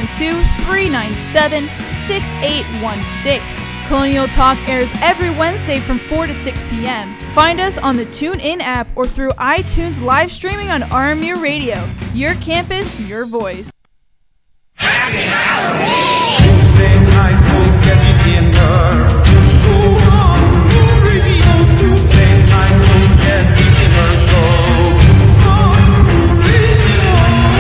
412-397-6816. Colonial Talk airs every Wednesday from 4 to 6 p.m. Find us on the TuneIn app or through iTunes live streaming on RMU Radio. Your campus, your voice. Happy Halloween! Tuesday nights will get you dinner. Go on, radio. Tuesday nights will get you dinner. Go on, radio.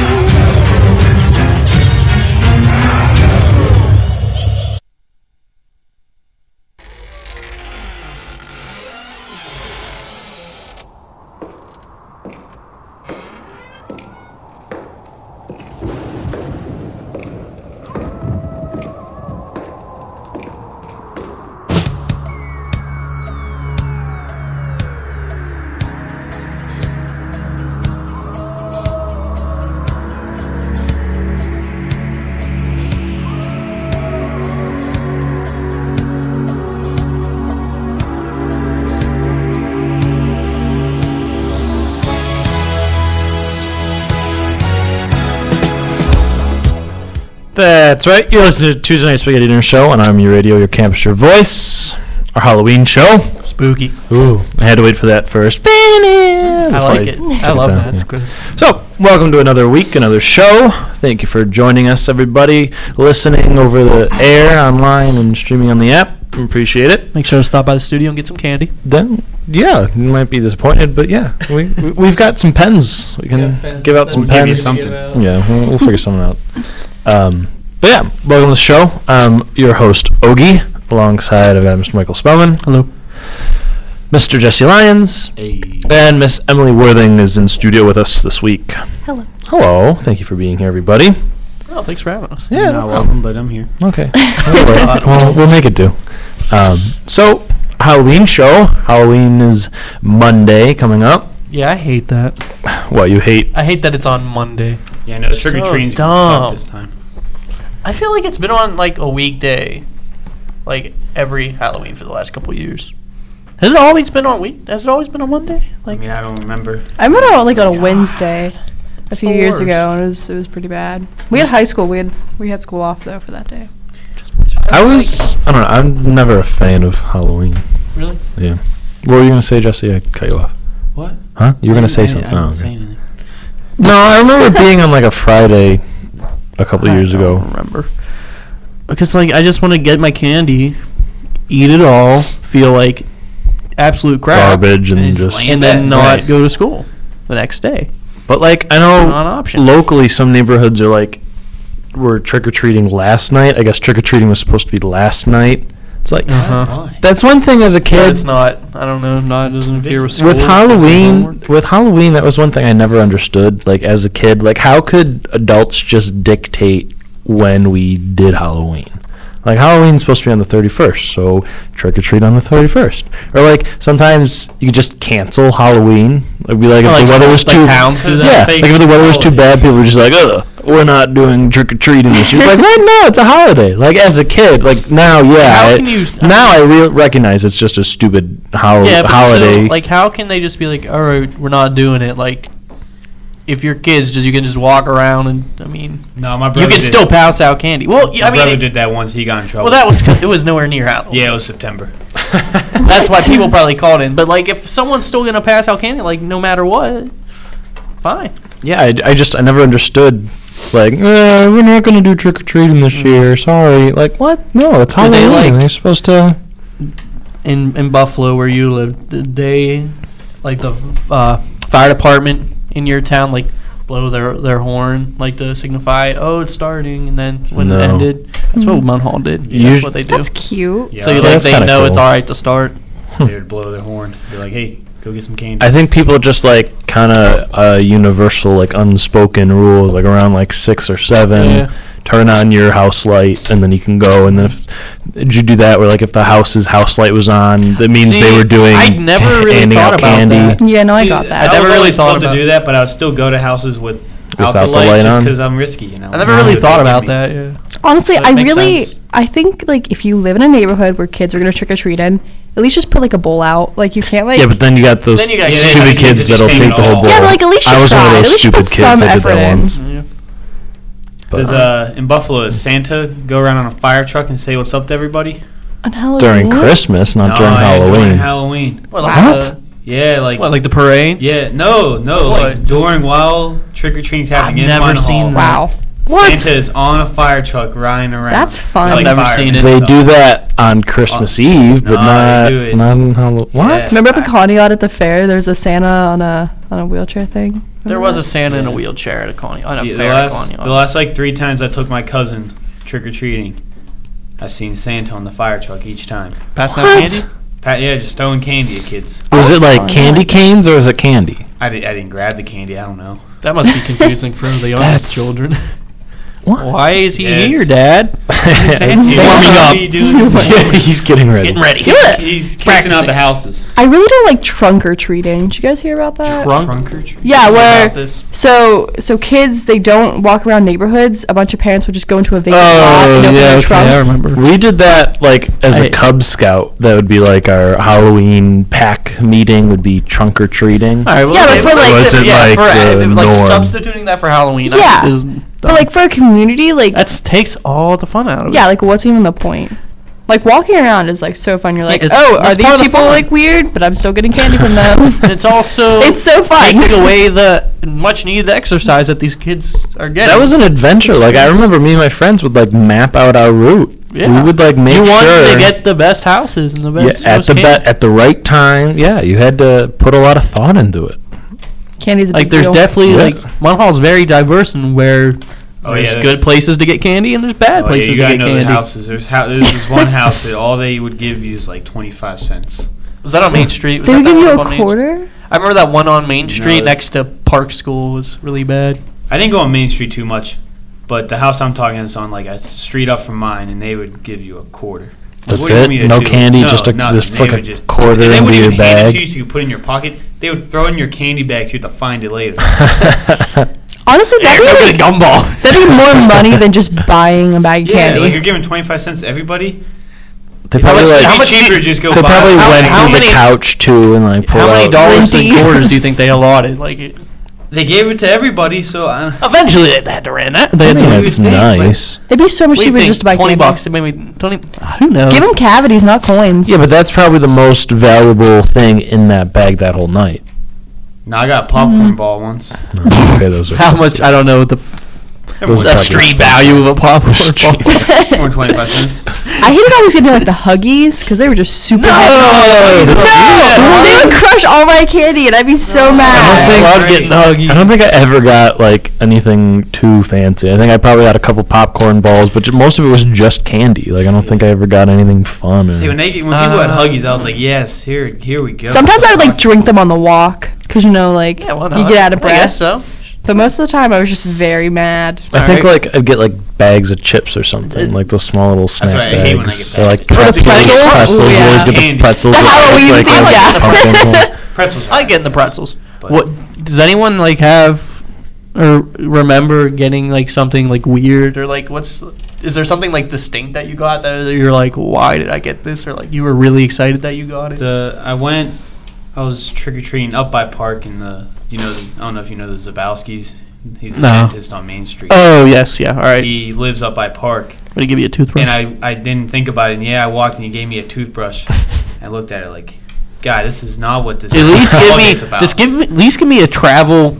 That's right. You're listening to Tuesday Night Spaghetti Dinner Show on RMU Radio, your campus, your voice. Our Halloween show. Spooky. Ooh, I had to wait for that first. I like it. I love that. It's good. So, welcome to another week, another show. Thank you for joining us, everybody, listening over the air, online, and streaming on the app. Appreciate it. Make sure to stop by the studio and get some candy. Then, yeah, you might be disappointed, but yeah, we've got some pens. We can give out some pens. Give you something. Yeah, we'll figure something out. But yeah, welcome to the show. Your host, Ogie, alongside of Mr. Michael Spellman. Hello. Mr. Jesse Lyons. Hey. And Miss Emily Worthing is in studio with us this week. Hello. Hello. Thank you for being here, everybody. Oh, thanks for having us. Yeah. You're not welcome, but I'm here. Okay. Well, we'll make it do. So, Halloween show. Halloween is Monday coming up. Yeah, I hate that. What, you hate? I hate that it's on Monday. Yeah, no, trick-or-treating's So gonna dumb. suck this time. I feel like it's been on like a weekday, like every Halloween for the last couple of years. Has it always been on Has it always been on Monday? I Like, mean, I don't remember. I went out like on a Wednesday a It's few the years ago, worst. and it was pretty bad. We had high school. We had school off though for that day. I don't know, I'm never a fan of Halloween. Really? Yeah. What were you going to say, Jesse? I cut you off. What? Huh? You were going to say I something? didn't Oh, say okay. anything. No, I remember it being on like a Friday a couple of years I ago. don't remember. Because like I just want to get my candy, eat it all, feel like absolute crap, Garbage and And just... lame. and then Right. not go to school the next day. But like, I Not an know option. locally some neighborhoods are like, were trick-or-treating last night. I guess trick-or-treating was supposed to be last night. It's like, Uh-huh. Why? that's one thing as a But kid. it's not. I don't know. Not doesn't interfere with school. With Halloween, that was one thing I never understood. Like as a kid, like how could adults just dictate when we did Halloween? Like Halloween's supposed to be on the 31st, so trick or treat on the 31st. Or like sometimes you could just cancel Halloween. It'd be like if like the weather was like too towns do that. yeah, Fake like if the weather was too holiday. bad, people were just like, ugh, we're not doing trick or treating this year. It's like, what? No, it's a holiday. Like as a kid, like now, yeah. How can you- now I recognize it's just a stupid Yeah, but holiday. still, like, how can they just be like, all right, we're not doing it? Like, if you're kids, you can just walk around and I mean, No, my you brother can did. still pass out candy. Well, My I mean, brother did that once. He got in trouble. well, that was because it was nowhere near Halloween. Yeah, it was September. That's why people probably called in. But like, if someone's still gonna pass out candy, like no matter what, fine. Yeah, I never understood. Like, we're not gonna do trick or treating this year. Sorry. Like, what? No, it's Did they, Halloween. like- They're supposed to. In Buffalo, where you live, did they, like the fire department in your town, like blow their horn, like to signify, oh, it's starting, and then when No. it ended, that's what Munhall did. Yeah, that's what they do. That's cute. Yeah, So you Yeah, like that's they kinda know it's cool. all right to start. they would blow their horn. Be like, hey, go get some candy. I think people just like kind of universal, like unspoken rule, like around like 6 or 7. Yeah. Turn on your house light, and then you can go. And then if did you do that? Where like if the house's house light was on, that means See, they were doing. I never really handing thought out about candy. that. Yeah, no, I See, got I that. never was really always thought told about to do that, but I would still go to houses without Without the the light, light just on? because I'm risky, you know. I never really thought about that. Yeah. Honestly, So it I makes really, sense. I think like if you live in a neighborhood where kids are gonna trick or treat in, at least just put like a bowl out. Like you can't like. Yeah, but then you got those Then you got stupid kids kids that that'll just take hang the it whole all. bowl. Yeah, but, like, at least you I was one tried. of At those least you stupid put kids some that did effort that in. once. Yeah. But Does in Buffalo, does Santa go around on a fire truck and say what's up to everybody? On Halloween. during Christmas, not during yeah, Halloween. During Halloween. What? What? Yeah, like What, like the parade? yeah, no, What? like during while trick or treating's happening. I've in never Mine seen Hall. that. Wow. What? Santa is on a fire truck riding around. That's fun. I've never fire seen and it. They stuff. do that on Christmas Eve, but no, not they do it. not on Halloween. What? Yeah. Remember up in Conneaut at the fair? There's a Santa on a wheelchair thing. There was a Santa in a wheelchair at a Coney on a Yeah, fair at Coney. the last like 3 times I took my cousin trick or treating, I've seen Santa on the fire truck each time. Passing out What? candy. Yeah, just throwing candy at kids. Was it like fun. candy canes or is it candy? I didn't grab the candy. I don't know. That must be confusing for the youngest That's- children. What? Why is he Yes. here, Dad? It's He's warming what up. are you doing? Yeah, he's getting ready. Getting ready. He's kissing out the houses. I really don't like trunk or treating. Did you guys hear about that? Trunk or treat? Yeah, where About this. so kids they don't walk around neighborhoods. A bunch of parents would just go into a vacant lot Oh and open yeah, their okay, trunks. I remember. We did that like as I- a Cub Scout. That would be like our Halloween pack meeting. Would be trunk or treating. All right, well, Yeah, but okay, for, like, Was it like the like norm? substituting that for Halloween? Yeah. is But like for a community, like that takes all the fun out of it. yeah, like what's even the point? Like walking around is like so fun. You're like, it's- oh, are that's these part of the people fun. like weird? But I'm still getting candy from them. And it's also It's so fun. taking away the much needed exercise that these kids are getting. That was an adventure. Like I remember, me and my friends would like map out our route. Yeah. We would like make you wanted sure to get the best houses and the best at most the candy. at the right time. Yeah, you had to put a lot of thought into it. Candy's a big Like there's deal. definitely Yeah. like Mount Hall's very diverse in where Oh, there's yeah. good places to get candy and there's bad Oh, yeah, places you to gotta get know candy. the houses. There's this one house that all they would give you is like 25 cents. Was that on Main Street? Was They that would that give you one a up on Main Street? quarter. I remember that one on Main Street No. next to Park School was really bad. I didn't go on Main Street too much, but the house I'm talking is on like a street up from mine, and they would give you a quarter. That's What do you want it? me to No do? candy, just nothing. just They flick would a just- quarter and they into wouldn't your even hand it to bag. you so you could put it in your pocket. They would throw it in your candy bag so you have to find it later. Honestly, Go get a gumball. that'd be more money than just buying a bag of Yeah, candy. like you're giving 25 cents to everybody. They How probably much, like how much much do you- cheaper to just go they buy probably it. went how through many- the couch too and like pulled How many out. dollars and Lindy. quarters do you think they allotted? Like, They gave it to everybody, so eventually they had to rent that. They I had mean, to would that's think, but- nice. It'd be so much What do you cheaper think? just to buy 20 candy. bucks, maybe 20. Who knows? Give them cavities, not coins. Yeah, but that's probably the most valuable thing in that bag that whole night. no, I got a popcorn ball once. Okay, those are How much? I don't know the Those are street probably- value of a popcorn Street ball. More 25 cents. I hated always getting like the Huggies because they were just super No! heavy. No, they would crush all my candy and I'd be so I mad. don't love Right. getting the Huggies. I don't think I ever got like anything too fancy. I think I probably got a couple popcorn balls, but most of it was just candy. Like I don't think I ever got anything fun. Or, See, when people had Huggies, I was like, yes, here we go. Sometimes I would like drink them on the walk because you know like Yeah, why you not? get out of I guess breath. so. But most of the time I was just very mad. I think Alright. like I'd get like bags of chips or something, like those small little snack what I bags. hate when I get Or, like bags of pretzels. chips. Pretzels. Ooh, You always yeah. get the Candy. pretzels. The with, Halloween like, thing, a yeah. pumpkin hole. pretzels. I like getting the pretzels. But- What does anyone like have or remember getting like something like weird or like is there something like distinct that you got that you're like, why did I get this, or like you were really excited that you got it? I was trick or treating up by Park in I don't know if you know the Zabowskis. He's a No. dentist on Main Street. Oh yes, yeah. All right. He lives up by Park, Would he give you a toothbrush? and I didn't think about it. And yeah, I walked and he gave me a toothbrush. I looked at it like, God, this is not what this at least give vlog me is about. at least give me a travel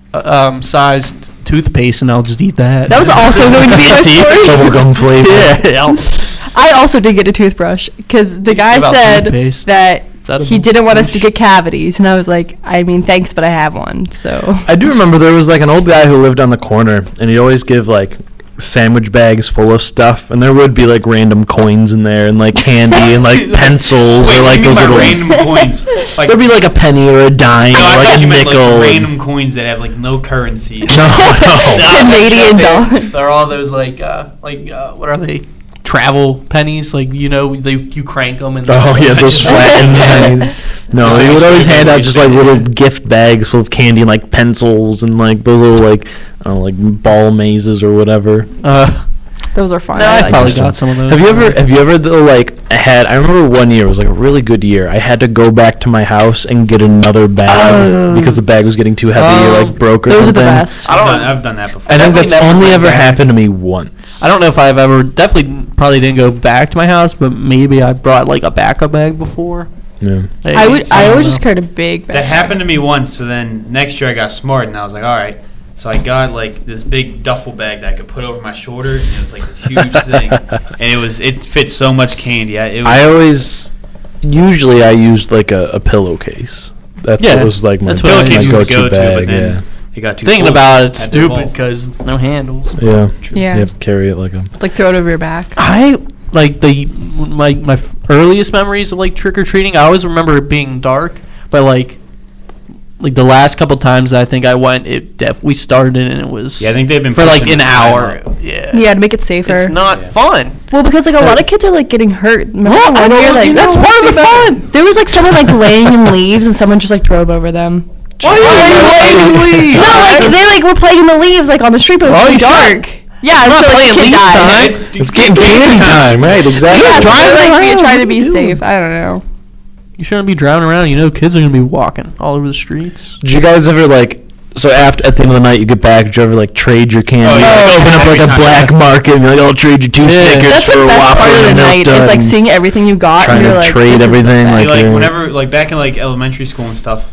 sized toothpaste and I'll just eat that. That was also going to be my story. Bubblegum flavor. Yeah. I also did get a toothbrush because the guy About said toothpaste. that edible? he didn't want us to get cavities, and I was like, I mean, thanks, but I have one. So I do remember there was like an old guy who lived on the corner, and he'd always give like sandwich bags full of stuff, and there would be like random coins in there, and like candy, and like pencils, Wait, or like what do you those mean by little. random coins? Like, There'd be like a penny or a dime, no, I or thought like a you meant nickel. like and- random coins that have like no currency. No, Canadian dollar. They're all those like what are they? Travel pennies, like you crank them and Oh yeah, those flattened pennies. No, he would always hand out just like little gift bags full of candy and like pencils and like those little like I don't know, like ball mazes or whatever. Those are fun. No, I like probably those. got some of those. Have you ever though, like I remember one year it was like a really good year. I had to go back to my house and get another bag because the bag was getting too heavy or like broke or Those are something. the best. I've done that before. I think that's Definitely only never ever went back. happened to me once. I don't know if I've ever probably didn't go back to my house, but maybe I brought like a backup bag before. Yeah. I always don't just know. carried a big bag. That happened to me once. So then next year I got smart and I was like, all right. So I got like this big duffel bag that I could put over my shoulder, and it was like this huge thing, and it fit so much candy. Usually I used like a pillowcase. That's Yeah, what was like my, that's what I my Pillowcase was go-to the go-to, bag. but then Yeah. it got too Thinking full. about it, it's Had to hold. stupid because no handles. Yeah. Yeah. You have to carry it like a. Like throw it over your back. I like my earliest memories of like trick or treating. I always remember it being dark, but like the last couple times that I think I went, we started and it was Yeah, I think they've been for like pushing an the time hour. up. Yeah, Yeah, to make it safer. it's not Yeah. fun. Well, because like a lot of kids are like getting hurt. Remember Well, the I one know, year, like that's part of the fun. There was like someone like laying in leaves and someone just like drove over them. Why are you laying in leaves? No, like they like were playing in the leaves like on the street, but it was Oh, really you dark. Yeah, and not so like playing the kid leaves died. time. It's getting candy time, right? Exactly. Yeah, so Driving they're, like around, trying to what are be you doing? safe. I don't know. You shouldn't be driving around. You know, kids are gonna be walking all over the streets. Did you guys ever like? So at the end of the night, you get back. Did you ever like trade your candy? Oh, yeah. Like, open up like a Every black time. market and be like, I'll trade you 2 Yeah. Snickers That's for the a best Whopper part of and the a night. milk It's like dud. seeing everything you got. Trying and you're to like, trade this is the everything, best. like, See, like yeah. whenever, like back in like elementary school and stuff,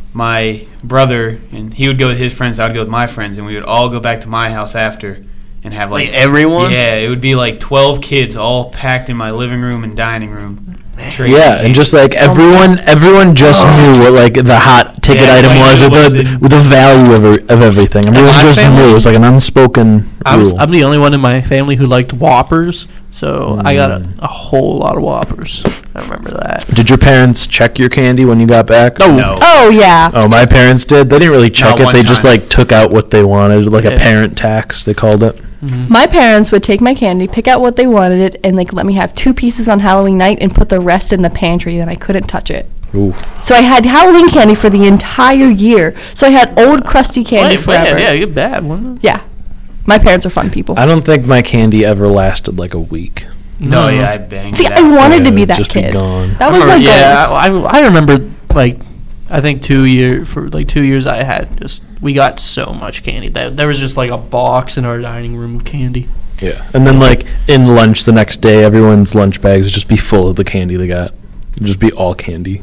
my brother and he would go with his friends. I would go with my friends, and we would all go back to my house after and have like everyone. Yeah, it would be like 12 kids all packed in my living room and dining room. trading Yeah, and candy. just like everyone just knew what like the hot ticket Yeah, item was, or the value of everything. Everyone my just family- knew. It was like an unspoken rule. I'm the only one in my family who liked Whoppers, so I got a whole lot of Whoppers. I remember that. Did your parents check your candy when you got back? No. Oh yeah. Oh, my parents did. They didn't really check Not it. one They just time. like took out what they wanted, like a Yeah. parent tax. They called it. My parents would take my candy, pick out what they wanted it, and like let me have 2 pieces on Halloween night and put the rest in the pantry. Then I couldn't touch it. Ooh. So I had Halloween candy for the entire year. So I had old crusty candy forever. Yeah, good bad, wasn't it? Yeah. My parents are fun people. I don't think my candy ever lasted like a week. No, yeah, I banged See, it I out. wanted to Yeah, be that just be kid. gone. That was my goal. Yeah, I remember like I think 2 years I had we got so much candy that there was just like a box in our dining room of candy. Yeah, and then like in lunch the next day, everyone's lunch bags would just be full of the candy they got. It'd just be all candy.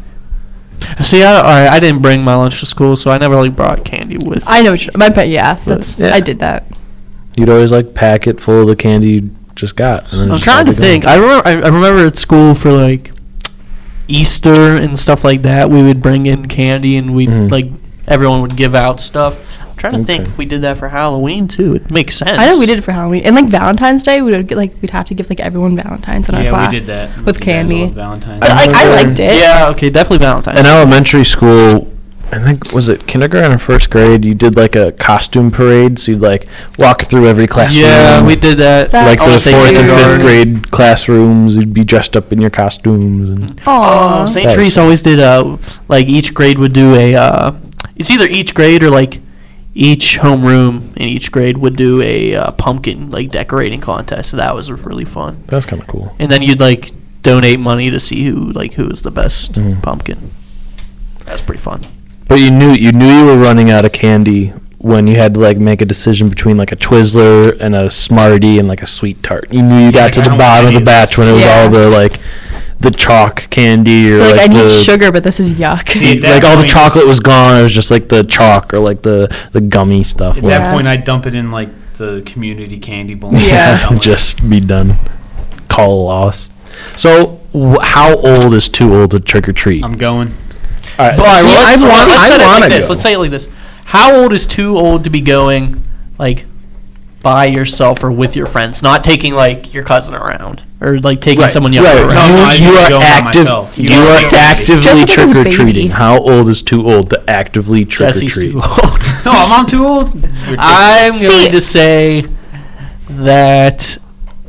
See, I didn't bring my lunch to school, so I never like brought candy with. I know what yeah, that's Yeah. I did that. You'd always like pack it full of the candy you just got. And then I'm just trying to let it go. think. I remember at school for like Easter and stuff like that, we would bring in candy and we Mhm. like everyone would give out stuff. I'm trying to think Okay. if we did that for Halloween too. It makes sense. I know we did it for Halloween. And like Valentine's Day, we'd have to give like everyone Valentine's in our Yeah, class. we did that. With You guys candy. loved Valentine's. But like I remember- liked it. Yeah, okay, definitely Valentine's. In elementary school, I think was it kindergarten or first grade, you did like a costume parade, so you'd like walk through every classroom. Yeah, we did that. That- Like I the wanna say 4th and 5th kindergarten. grade classrooms, you'd be dressed up in your costumes. And Aw. St. That Therese was- always did like each grade would do a it's either each grade or like each homeroom in each grade would do a pumpkin like decorating contest. So that was really fun. that's kind of cool. And then you'd like donate money to see who was the best Mhm. pumpkin. That's pretty fun. But you knew you were running out of candy when you had to like make a decision between like a Twizzler and a Smartie and like a Sweet Tart. You knew you got like, to I the don't want bottom of any the of this. batch when it was Yeah. all the like the chalk candy or Like, like I need the, sugar, but this is yuck. See, at that like all the point- chocolate was gone. It was just like the chalk or like the gummy stuff. At left. that point, I'd dump it in like the community candy bowl. Yeah. Done with it. just be done. Call a loss. So how old is too old to trick or treat? I'm going. All right. But See, I let's want set it like to this. go. Let's say it like this. How old is too old to be going like by yourself or with your friends, not taking like your cousin around or like taking Right, someone younger right. around? No, I You used to are go by active. myself. You You are don't actively Jessica's a trick or baby. treating. How old is too old to actively trick or Jesse's treat? too old. No, I'm too old. I'm See- going to say that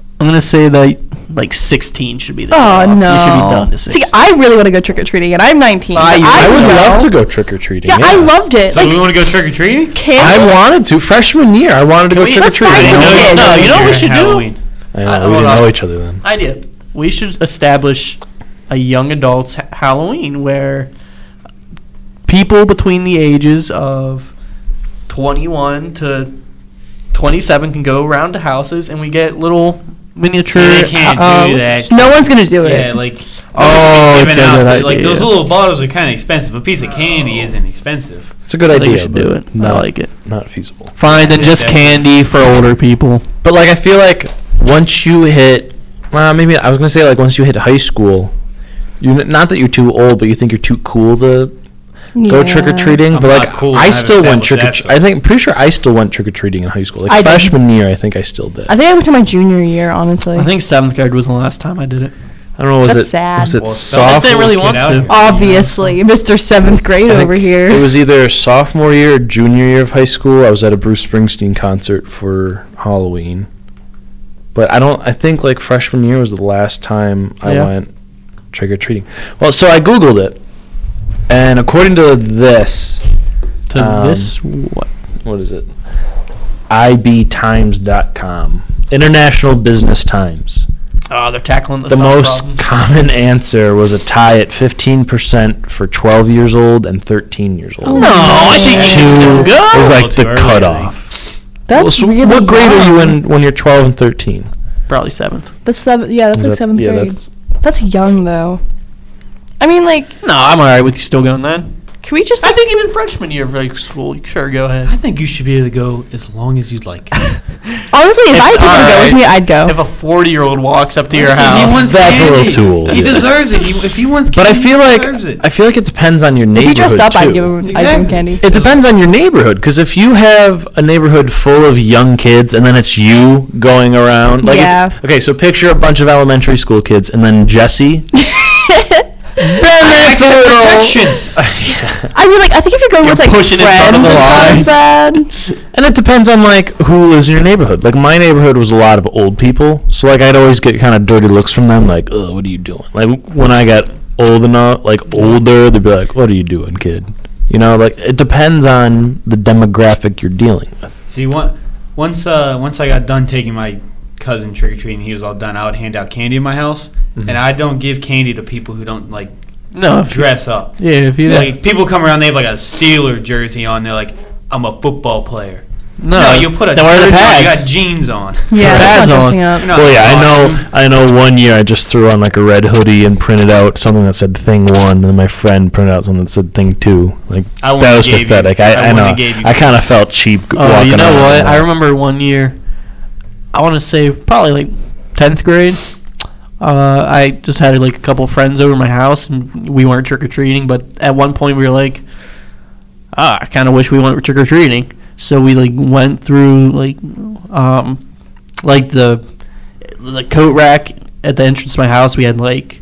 like 16 should be the Oh cutoff. no! You should be done to See, 16. I really want to go trick or treating, and I'm 19. I I would know. love to go trick or treating. Yeah, I loved it. So like we want to go trick or treating? I candy. wanted to freshman year. I wanted to go we- trick or let's treating. find some kids. No, you know what we should do? Halloween. I know, we hold didn't on. know each other then. Idea. We should establish a young adults Halloween where people between the ages of 21 to 27 can go around to houses and we get little miniature. See, they can't do that. No one's gonna do it. Yeah, like it's giving a out good like idea. those little bottles are kind of expensive. A piece of candy isn't expensive. It's a good I idea. think we should do but it. I Not, like it. Not feasible. Fine, then just Yeah. candy for older people. But like I feel like once you hit, well, maybe I was gonna say like once you hit high school, not that you're too old, but you think you're too cool to go Yeah. trick or treating. I'm But not like cool, I I still went established trick or that, treating. so. I think pretty sure I still went trick or treating in high school. Like I did. freshman year, I think I still did. I think I went to my junior year, honestly. I think 7th grade was the last time I did it. I don't know. Was That's it sad. was it Well, sophomore? I just didn't really Get want out to. here. Obviously, Mr. 7th grade I think over here. It was either sophomore year or junior year of high school. I was at a Bruce Springsteen concert for Halloween. But I think like freshman year was the last time I Yeah. went trick or treating. Well, so I Googled it. And according to this, This what? what is it? ibtimes.com. International Business Times. Oh, they're tackling The most common answer was a tie at 15% for 12 years old and 13 years old. No, I think Two you still go. is like Go too the early, cutoff. That's So really what grade are you young. in when you're 12 and 13? Probably 7th. That's seven. Yeah, that's Is like that- 7th yeah, grade. that's- That's young though. I mean, like, No, I'm alright with you still going then. can we just? I think even freshman year of high school, sure, go ahead. I think you should be able to go as long as you'd like. Honestly, if I had people to go with me, I'd go. If a 40-year-old walks up to your Listen, he house, wants That's a little candy. too old, He yeah. deserves it. If he wants But I candy, feel he like deserves it. it depends on your If neighborhood he dressed up, too. I'd give him. I'd give him Exactly. candy. It depends on your neighborhood, because if you have a neighborhood full of young kids and then it's you going around, like Yeah. okay, so picture a bunch of elementary school kids and then Jesse. Then that's a little. I mean, like, I think if you're going with like pushing in front friends, of the it's not as lines. bad. And it depends on like who lives in your neighborhood. Like my neighborhood was a lot of old people, so like I'd always get kind of dirty looks from them, like, "Ugh, what are you doing?" Like when I got old enough, like older, they'd be like, "What are you doing, kid?" You know, like it depends on the demographic you're dealing with. See, once I got done taking my cousin trick or treating, he was all done. I would hand out candy in my house, Mhm. and I don't give candy to people who don't like no, if you, dress up. yeah, if you Like people come around, they have like a Steeler jersey on. They're like, "I'm a football player." no, No, you put a then wear the jersey on, you pads. got jeans on. Yeah, Pads that's not on. dressing up. You're not Well, yeah, awesome. I know. One year I just threw on like a red hoodie and printed out something that said "Thing 1," and then my friend printed out something that said "Thing 2." Like I wouldn't that was gave you- pathetic. I I know. wouldn't gave you I kind of felt cheap. Oh, walking you know around what? like I that. remember one year, I want to say probably like 10th grade. I just had like a couple friends over my house, and we weren't trick or treating. But at one point, we were like, I kind of wish we went trick or treating. So we like went through like the coat rack at the entrance to my house. We had like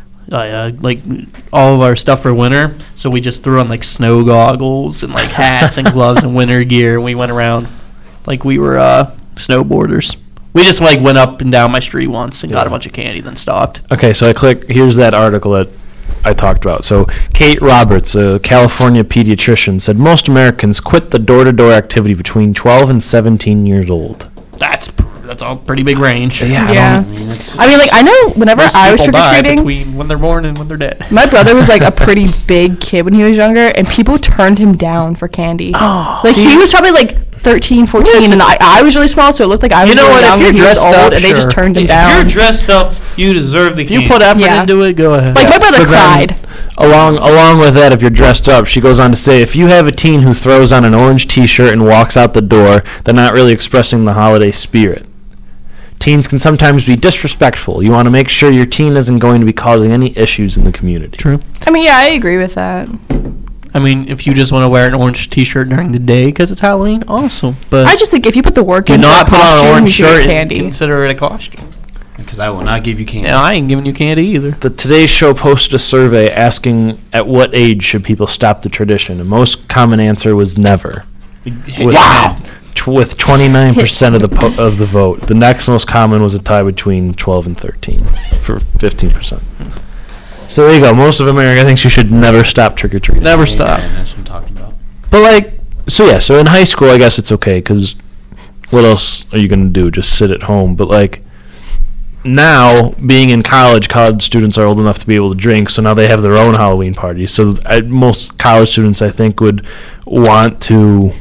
all of our stuff for winter. So we just threw on like snow goggles and like hats and gloves and winter gear. And we went around like we were snowboarders. We just like went up and down my street once and got a bunch of candy, then stopped. Okay, so I click. Here's that article that I talked about. So Kate Roberts, a California pediatrician, said most Americans quit the door-to-door activity between 12 and 17 years old. That's a pretty big range. Yeah. Yeah. I mean, it's- I mean, like, I know whenever Most I was people trick or die treating, between when they're born and when they're dead. my brother was like a pretty big kid when he was younger, and people turned him down for candy. Like, he was probably like 13, 14, Listen. and I was really small, so it looked like I was You know really what, if young, you're and he was dressed old, up, and they just sure. turned him if down. you're dressed up, you deserve the If you candy. put effort Yeah. into it, go ahead. Like, my brother So then- cried. Along with that, if you're dressed up, she goes on to say, if you have a teen who throws on an orange T-shirt and walks out the door, they're not really expressing the holiday spirit. Teens can sometimes be disrespectful. You want to make sure your teen isn't going to be causing any issues in the community. True. I mean, yeah, I agree with that. I mean, if you just want to wear an orange T-shirt during the day because it's Halloween, awesome. But I just think if you put the work do into not a put on costume, an orange you should get shirt and candy. consider it a costume. Because I will not give you candy. Yeah, I ain't giving you candy either. The Today Show posted a survey asking at what age should people stop the tradition. The most common answer was never. With, with 29% of the vote. The next most common was a tie between 12 and 13 for 15%. So there you go. Most of America thinks you should never stop trick or treating. Never stop. Amen, that's what I'm talking about. But like, so in high school, I guess it's okay because what else are you gonna do? Just sit at home. But like, now, being in college students are old enough to be able to drink, so now they have their own Halloween parties. So most college students, I think, would want to,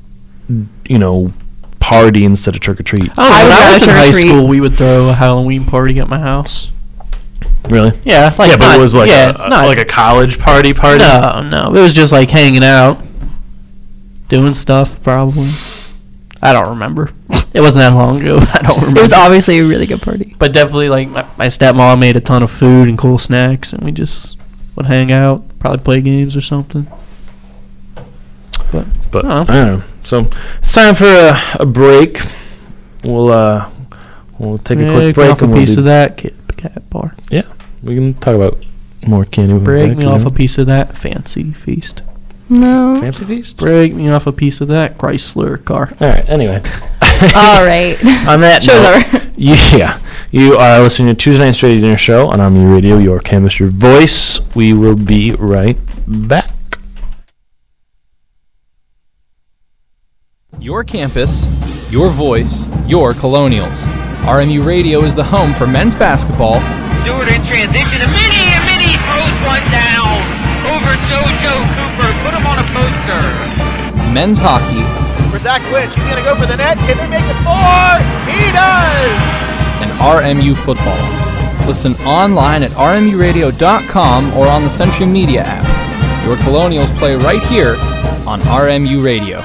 party instead of trick or treat. Oh, when I was in high trick-or-treat. school, we would throw a Halloween party at my house. Really? Yeah, But it was like not a college party. No, it was just like hanging out, doing stuff. Probably, I don't remember. It wasn't that long ago. I don't remember. It was obviously a really good party. But definitely, like my stepmom made a ton of food and cool snacks, and we just would hang out, probably play games or something. But I don't know. So it's time for a break. We'll take a quick break off and a we'll piece do- of that cat bar. Yeah, we can talk about more candy. when we Break me back, off a piece of that fancy feast. No. Fancy feast. Break me off a piece of that Chrysler car. All right. Anyway. All right. On that Show's note, over. you are listening to Tuesday Night Straight Dinner Show on Army Radio, your campus, your voice. We will be right back. Your campus, your voice, your Colonials. RMU Radio is the home for men's basketball, Stewart in transition. A mini throws one down over JoJo Cooper. Put him on a poster. men's hockey, For Zach Lynch, he's going to go for the net. Can they make it 4? He does! and RMU football. Listen online at rmuradio.com or on the Century Media app. Your Colonials play right here on RMU Radio.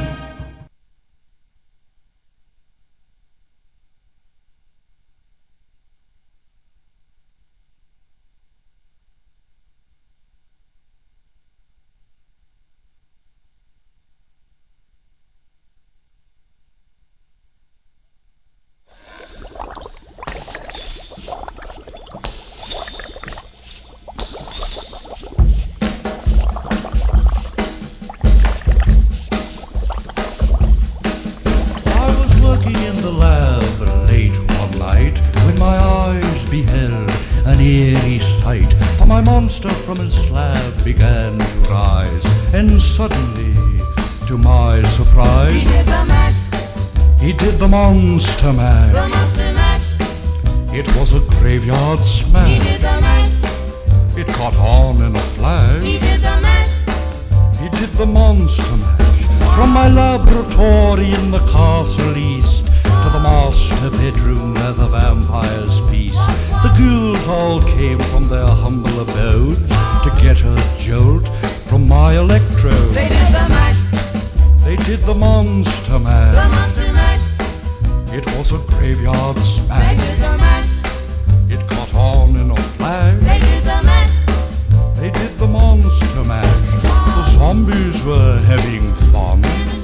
I was working in the lab late one night when my eyes beheld an eerie sight. For my monster from his slab began to rise, and suddenly, to my surprise, He did the mash, he did the monster mash. the monster mash. It was a graveyard He smash. did the mash, It caught on in a flash. he did the mash. He did the monster mash. From my laboratory in the castle east to the master bedroom where the vampires feast. The ghouls all came from their humble abodes to get a jolt from my electrode. They did the mash, They did the monster the mash. monster mash. It was a graveyard They smash. did the mash, It caught on in a flash. they did the mash. They did the monster mash. The zombies were having fun.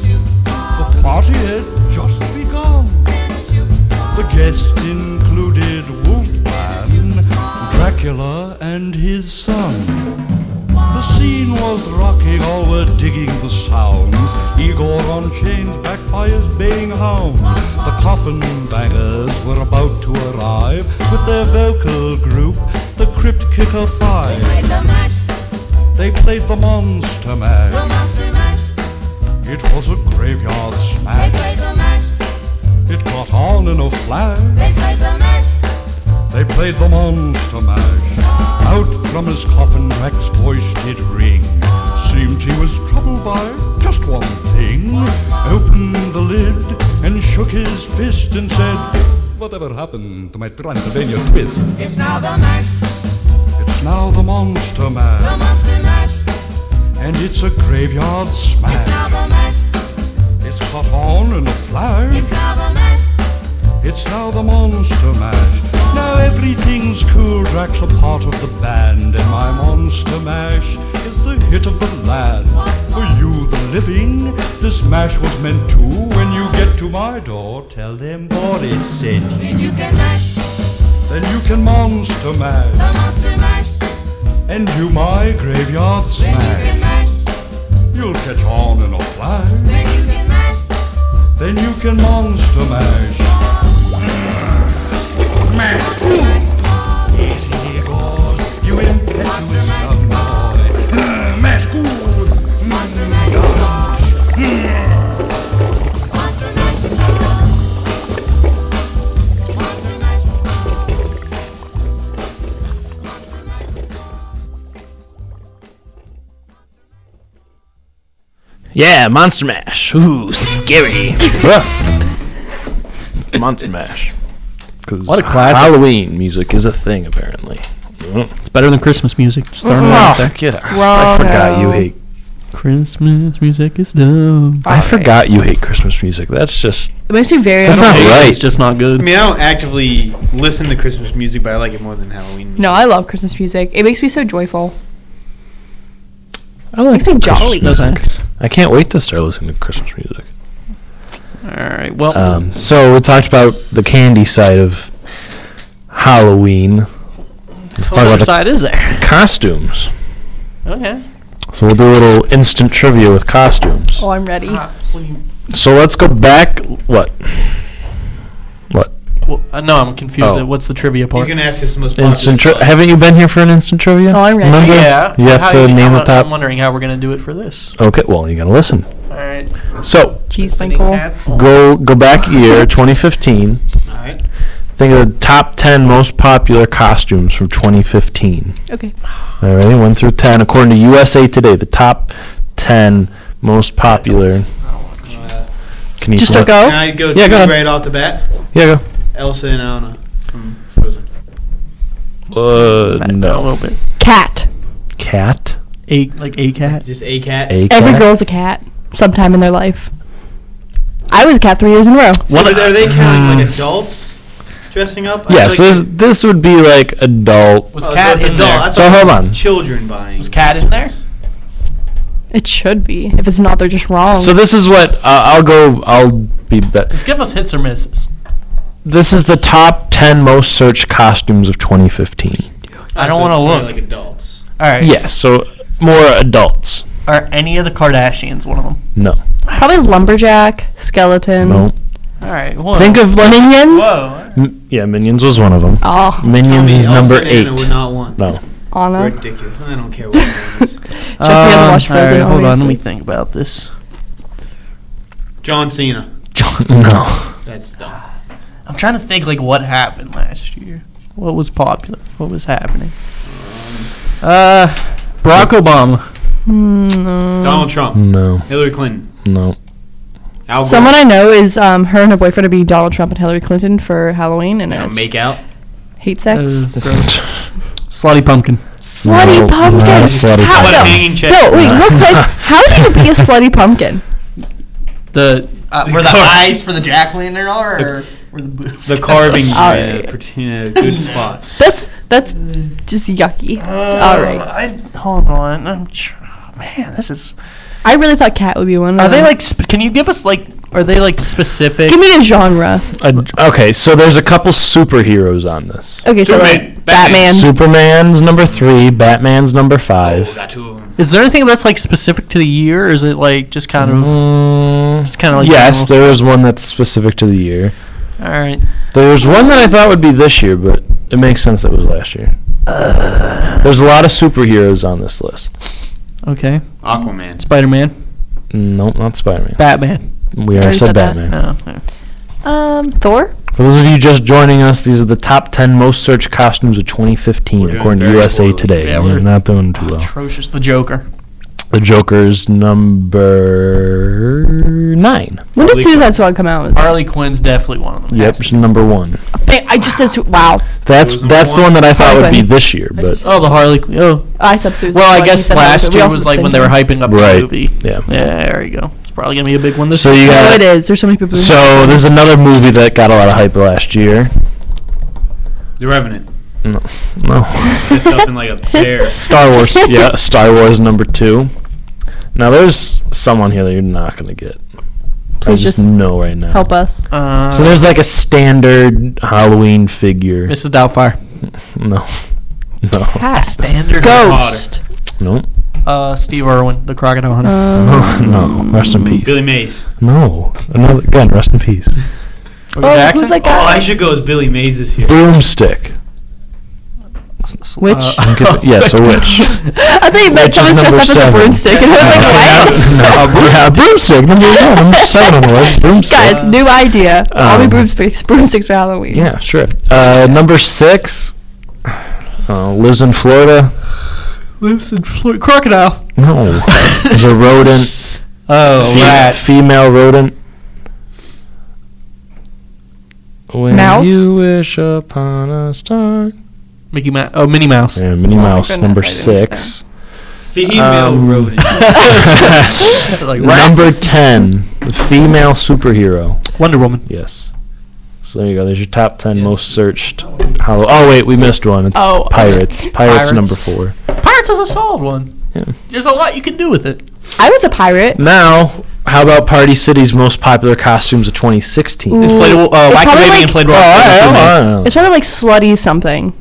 The party had just begun. The guests included Wolfman, Dracula, and his son. The scene was rocking, all were digging the sounds. Igor on chains, backed by his baying hounds. The coffin bangers were about to arrive with their vocal group, the Crypt Kicker Five. They played the mash, They played the monster the mash. monster mash. It was a graveyard They smash. played the mash, It caught on in a flash. they played the mash. They played the monster mash. Out from his coffin, Rex's voice did ring. Seemed he was troubled by just one thing. Opened the lid and shook his fist and said, "Whatever happened to my Transylvania twist?" It's now the mash, It's now the monster the mash. monster mash. And it's a graveyard It's now smash. the mash, It's caught on in a flash. it's now the mash. It's now the monster mash. Now everything's cool. Drax a part of the band, and my monster mash is the hit of the land. For you, the living, this mash was meant to. When you get to my door, tell them Boris sent you. Then you can mash, Then you can monster the mash monster mash. and do my graveyard Then you can smash. mash, You'll catch on in a flash. then you can mash. Then you can monster mash. Mash. Easy, Igor. You impetuous young boy. Mash good. Monster mash, monster mash. Monster mash, Yeah, Monster Mash. Ooh, scary. Monster Mash. 'Cause What a classic. Halloween music is a thing, apparently. It's better than Christmas music. Just throwing it out there. Get out. I Wrong. forgot you hate. Christmas music is dumb. I forgot you hate Christmas music. That's just. It makes me very That's not uncomfortable. right. It's just not I good. mean, I don't actively listen to Christmas music, but I like it more than Halloween music. No, I love Christmas music. It makes me so joyful. I like Makes me Christmas jolly. No music. thanks. I can't wait to start listening to Christmas music. All right. Well, So we talked about the candy side of Halloween. Let's talk what about other the side is there? costumes. Okay. So we'll do a little instant trivia with costumes. Oh, I'm ready. So let's go back. What? Well, no, I'm confused. Oh. What's the trivia He's part? going to ask us the most popular. Instant song. Haven't you been here for an instant trivia? Oh, I'm ready. Remember? Yeah. You have How to name the top. I'm wondering how we're gonna do it for this. Okay, well, you gotta listen. All right. So Cheese sprinkle. go back a year, 2015. All right. Think of the top 10 most popular costumes from 2015. Okay. All right, 1 through 10, according to USA Today, the top 10 most popular. Can you Just select- a go? Can I go Yeah, go ahead. right off the bat? Yeah, go. Elsa and Anna from Frozen. A No. little bit. Cat. Cat. A cat. Just a cat. A Every cat? girl's a cat sometime in their life. I was a cat 3 years in a row. So are they counting like adults dressing up? I Yeah, feel so like this would be like adult. Was oh, cat so it's in adult. there? I So thought hold it was on. Children buying. Was cat in there? It should be. If it's not, they're just wrong. So this is what I'll be. Just give us hits or misses. This is the top 10 most searched costumes of 2015. I don't so want to it's more look. like adults. All right. Yes, so more adults. Are any of the Kardashians one of them? No. Probably lumberjack, skeleton. No. All right. Whoa. Think of like Minions. Whoa. Yeah, Minions was one of them. Oh, Minions is Elsa number and Anna 8. would not want. No. Anna. Ridiculous. I don't care what it is. Jesse hasn't watched Frozen. All right, hold on. Let obviously. me think about this. John Cena. No. That's dumb. I'm trying to think like what happened last year. What was popular? What was happening? Barack Obama. Donald Trump. No. Hillary Clinton. No. Al Gore. Someone I know is her and her boyfriend are being Donald Trump and Hillary Clinton for Halloween, and it's Make out. hate sex. Gross. Slutty pumpkin. Slutty No, pumpkin. not a slutty How, What a no, hanging chick. no, wait, real quick. How do you be a slutty pumpkin? The where the car- eyes for the jack lantern are, or where the boobs? The carvings in Alright. a good spot. That's just yucky. All right. Hold on. Man, this is. I really thought cat would be one. Are of they them. like? Can you give us like? Are they like specific? Give me a genre. Okay, so there's a couple superheroes on this. Okay, so Superman. like Batman. Superman's number 3, Batman's number 5. Oh, got two of them. Is there anything that's like specific to the year, or is it like just kind of? Just kind of like. Yes, general there is one that's specific to the year. stuff? All right. There's one that I thought would be this year, but it makes sense that it was last year. There's a lot of superheroes on this list. Okay. Aquaman. Spider-Man. Nope, not Spider-Man. Batman. We already said that. Batman. No. yeah. Thor. For those of you just joining us, these are the top 10 most searched costumes of 2015, We're doing according to very USA poorly. Today. Yeah, we're we're- not doing too well. Atrocious. The Joker. The Joker's number 9. When did Harley Suicide Squad come out? Harley Quinn's definitely one of them. Yep, Has to it's be. number 1. I just said wow. That's It was number the one that I thought Harley would be Quinn. this year, but Oh, the Harley. Oh. I said Suicide Well, I Squad, you guess said Harley last Quinn. We year also was said like the when same they were thing. hyping up Right. the movie. yeah. Yeah, there you go. It's probably gonna be a big one this So year. you Oh, got it is. There's so many people. So there's another movie that got a lot of hype last year. The Revenant. No. Dressed up in like a bear. Star Wars. Yeah, Star Wars number 2. Now there's someone here that you're not gonna get. I Please just just know right now. help us. So there's like a standard Halloween figure. Mrs. Doubtfire. No. No. Standard. Ghost. No. Steve Irwin, the Crocodile Hunter. No. Rest in peace. Billy Mays. No. Another again. Rest in peace. Michael Jackson? who's that Oh, guy? I should go as Billy Mays this year. Broomstick. Which? Yeah. So which? I thought you meant Which is someone number dressed up as a 7? broomstick, and I was like, what? No. Yeah. Broomstick number 1. Number 7 was Broomstick. Guys, new idea. All be Um, broomsticks for Halloween. Yeah. Sure. Number 6. Lives in Florida. Lives in Florida. Crocodile. No. There's a rodent. Oh, rat. Female rodent. When Mouse? you wish upon a star. Mickey Mouse. Oh, Minnie Mouse. Yeah, Minnie my Mouse, goodness, number I didn't get 6. Female rodent. Like rat. Number 10, the female superhero. Wonder Woman. Yes. So there you go. There's your top 10 most searched. Oh wait, we missed one. It's Oh, Pirates. Pirates. Pirates. Number 4. Pirates is a solid one. Yeah. There's a lot you can do with it. I was a pirate. Now, how about Party City's most popular costumes of 2016? Ooh. Inflatable, It's wacky probably baby like- inflatable. It's probably like slutty something.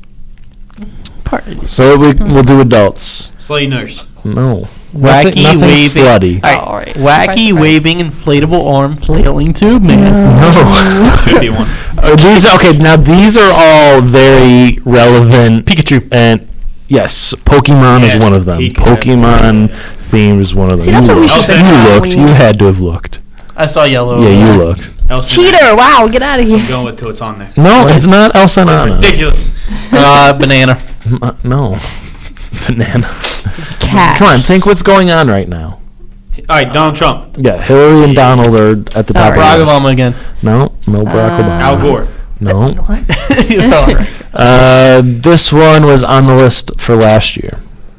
So we'll do adults. Slutty nurse. No. Wacky nothing waving. slutty. All right. Wacky waving inflatable arm flailing tube man. No. Should be one. Now these are all very relevant. Pikachu. And yes, Pokemon Yeah, is one of them. Pikachu. Pokemon theme is one of them. See, that's what we should say You for looked. Halloween. You had to have looked. I saw yellow. Yeah, you looked. Elsa Cheater! Wow, get out of I'm here. going with till it's on there. No, it's not Elsa and That's Anna. ridiculous. Banana. No. Banana. Cat. Come on, think what's going on right now. All right, Donald Trump. Yeah, Hillary and Donald are at the top of Barack the list. Obama again. No Barack Obama. Al Gore. No. You're all right. This one was on the list for last year.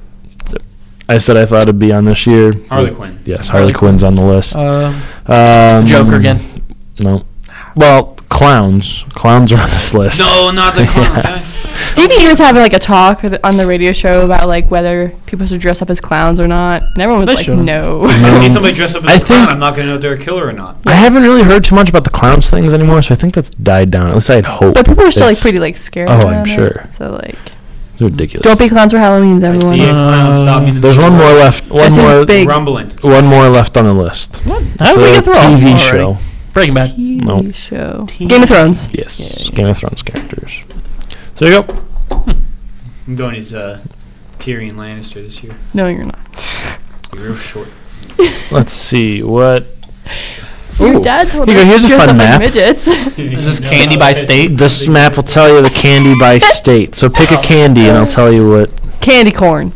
I said I thought it'd be on this year. Harley Quinn. Yes, Harley Quinn's on the list. Joker again. No. Well, clowns. Clowns are on this list. No, not the clown. Okay. DB was having like a talk on the radio show about like whether people should dress up as clowns or not, and everyone was They like, should. "No." If I see somebody dressed up I as a clown, think- I'm not going to know if they're a killer or not. I haven't really heard too much about the clowns things anymore, so I think that's died down. At least I'd hope. But people were still like It's- pretty like scared. Oh, I'm around it, sure. So like, It's ridiculous. don't be clowns for Halloween, I everyone. see a clown stop me in the There's one door. more left. One That's more. big. Rumbling. One more left on the list. How It's did we a get through all TV already? show. Breaking Bad. TV No. show. Game of Thrones. Yes, Game of Thrones characters. So there you go. I'm going as Tyrion Lannister this year. No, you're not. Be real short. Let's see what. Your Ooh. dad told Here us you go, here's to a dress fun up as map. midgets. Is this candy by state? This map will tell you the candy by state. So pick a candy, and I'll tell you what. Candy corn.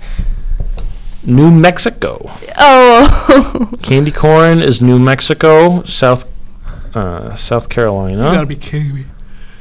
New Mexico. Oh. Candy corn is New Mexico, South Carolina. be kidding me.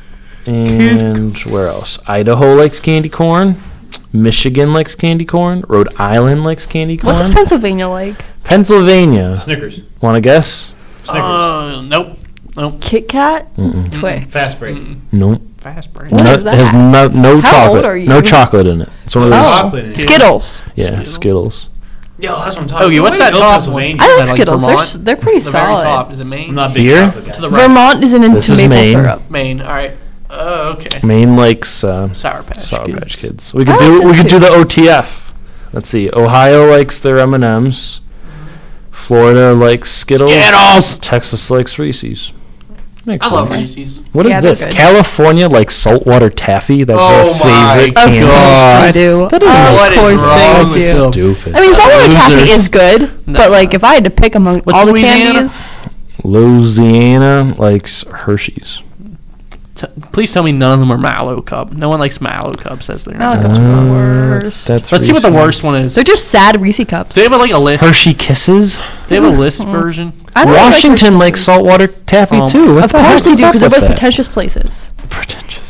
And where else? Idaho likes candy corn. Michigan likes candy corn. Rhode Island likes candy corn. What does Pennsylvania like? Pennsylvania. Snickers. Want to guess? Snickers. Nope. Nope. Kit Kat. Mm-mm. Twix. Fast break. Nope. Fast break. What is It has that? no How chocolate. old are you? No chocolate in it. It's one of those. Chocolate in it. Skittles. Yeah, Skittles. Yo, that's what I'm talking Okay, about. what's Way to that go, top Pennsylvania. one? I Is like that, Skittles. They're Vermont? they're pretty The very solid. top. Is it I'm Maine? not a big Here? chocolate guy. To the right. Vermont isn't into This is maple Maine. syrup. Maine. All right. Okay. Maine likes Sour Patch. Sour Kids. Patch Kids. We I could like do those the too. OTF. Let's see. Ohio likes their M&Ms. Florida likes Skittles. Skittles! Texas likes Reese's. Makes I love sense. Reese's. What is Yeah, they're this? good. California likes saltwater taffy. That's Oh their my favorite God. candy. I do. That doesn't Of make What is course wrong they with do. you? Stupid. I mean, saltwater taffy Losers. is good, No. but like if I had to pick among What's all the Louisiana? candies, Louisiana likes Hershey's. Please tell me none of them are Mallow Cub. No one likes Mallow Cub, says they're Mallow not. Cubs are the worst. That's Let's see what the Reese's. worst one is. They're just sad Reese cups. Do they have like a list? Hershey Kisses. They have a list version. I don't like Washington Hershey likes Kisses. saltwater taffy Oh. too. What Of the course they heck's do up because they're with both that? pretentious places. Pretentious.